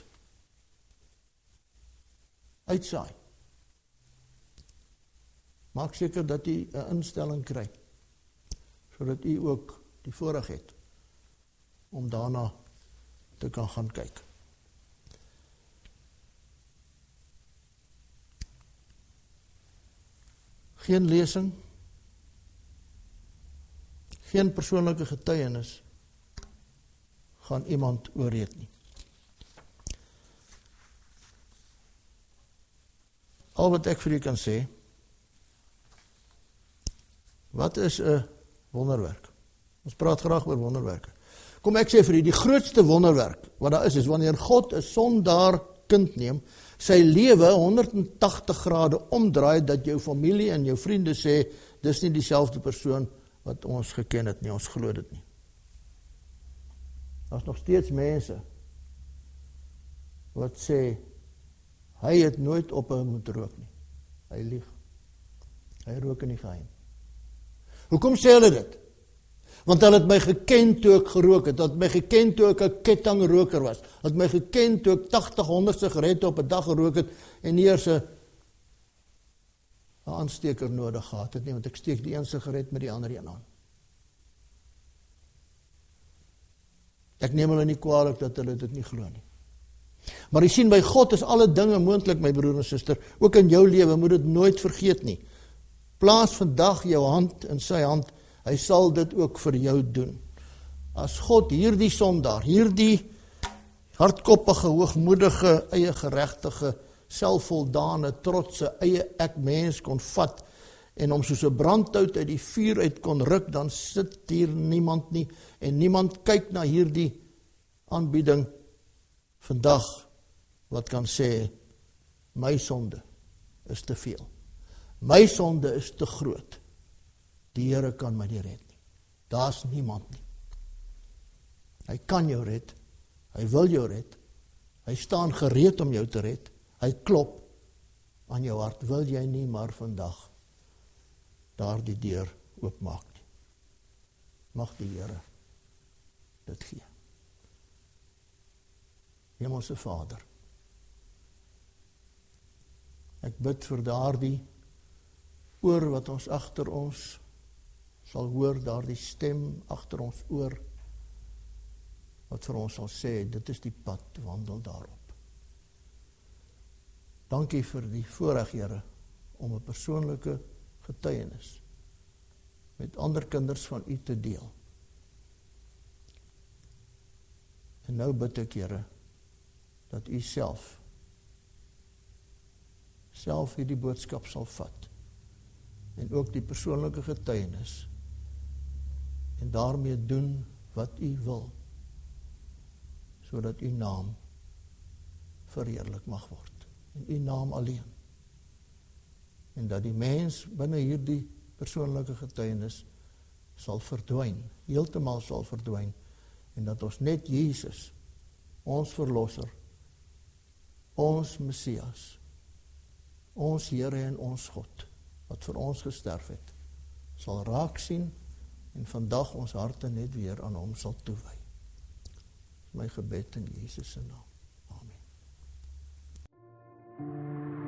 [SPEAKER 1] uitsaai. Maak seker dat u 'n instelling kry, sodat u ook die voorreg het om daarna te kan gaan kyk. Geen lesing, geen persoonlike getuienis gaan iemand oorreed nie. Al wat ek vir u kan sê, wat is 'n wonderwerk? Ons praat graag oor wonderwerke. Kom ek sê vir u, die grootste wonderwerk wat daar is, is wanneer God 'n sondaar kind neem, sy lewe honderdtagtig grade omdraai, dat jou familie en jou vriende sê, dis nie dieselfde persoon wat ons geken het nie, ons glo dit nie. Daar is nog steeds mense wat sê, hy het nooit ophou moet rook nie. Hy lieg. Hy rook in die geheim. Hoekom sê hulle dit? Want hulle het my geken toe ek gerook het, hulle het my geken toe ek 'n kettingroker was, hulle het my geken toe ek tagtig, honderd sigarette op 'n dag gerook het, en nie eers 'n aansteker nodig gehad het nie, want ek steek die een sigaret met die ander een aan. Ek neem hulle nie kwalijk dat hulle dit nie glo nie. Maar jy sien, by God is alle dinge moontlik, my broer en suster, ook in jou lewe, moet dit nooit vergeet nie. Plaas vandag jou hand in sy hand, hy sal dit ook vir jou doen. As God hierdie sondaar, hierdie hardkoppige, hoogmoedige, eie geregtige, selfvoldane, trotse, eie ek mens kon vat, en om soos 'n brandhout uit die vuur uit kon ruk, dan sit hier niemand nie, en niemand kyk na hierdie aanbieding vandag, wat kan sê, my sonde is te veel. My sonde is te groot. Die Here kan my nie red nie. Daar's niemand nie. Hy kan jou red. Hy wil jou red. Hy staan gereed om jou te red. Hy klop aan jou hart. Wil jy nie maar vandag daar die deur oopmaak nie? Mag die Here dit gee. Hemelse Vader, ek bid vir daardie oor wat ons agter ons sal hoor daardie stem agter ons oor, wat vir ons sal sê, dit is die pad, wandel daarop. Dankie vir die voorreg, Here, om 'n persoonlike getuienis met ander kinders van U te deel. En nou bid ek, Here, dat U self, self hierdie boodskap sal vat, en ook die persoonlike getuienis, en daarmee doen wat U wil, sodat U naam verheerlik mag word, en U naam alleen. En dat die mens binne hierdie persoonlike getuienis sal verdwyn, heeltemal sal verdwyn, en dat ons net Jesus, ons verlosser, ons Messias, ons Here en ons God, wat vir ons gesterf het, sal raak sien, en vandag ons harte net weer aan hom sal toewy. My gebed in Jesus se naam. Amen.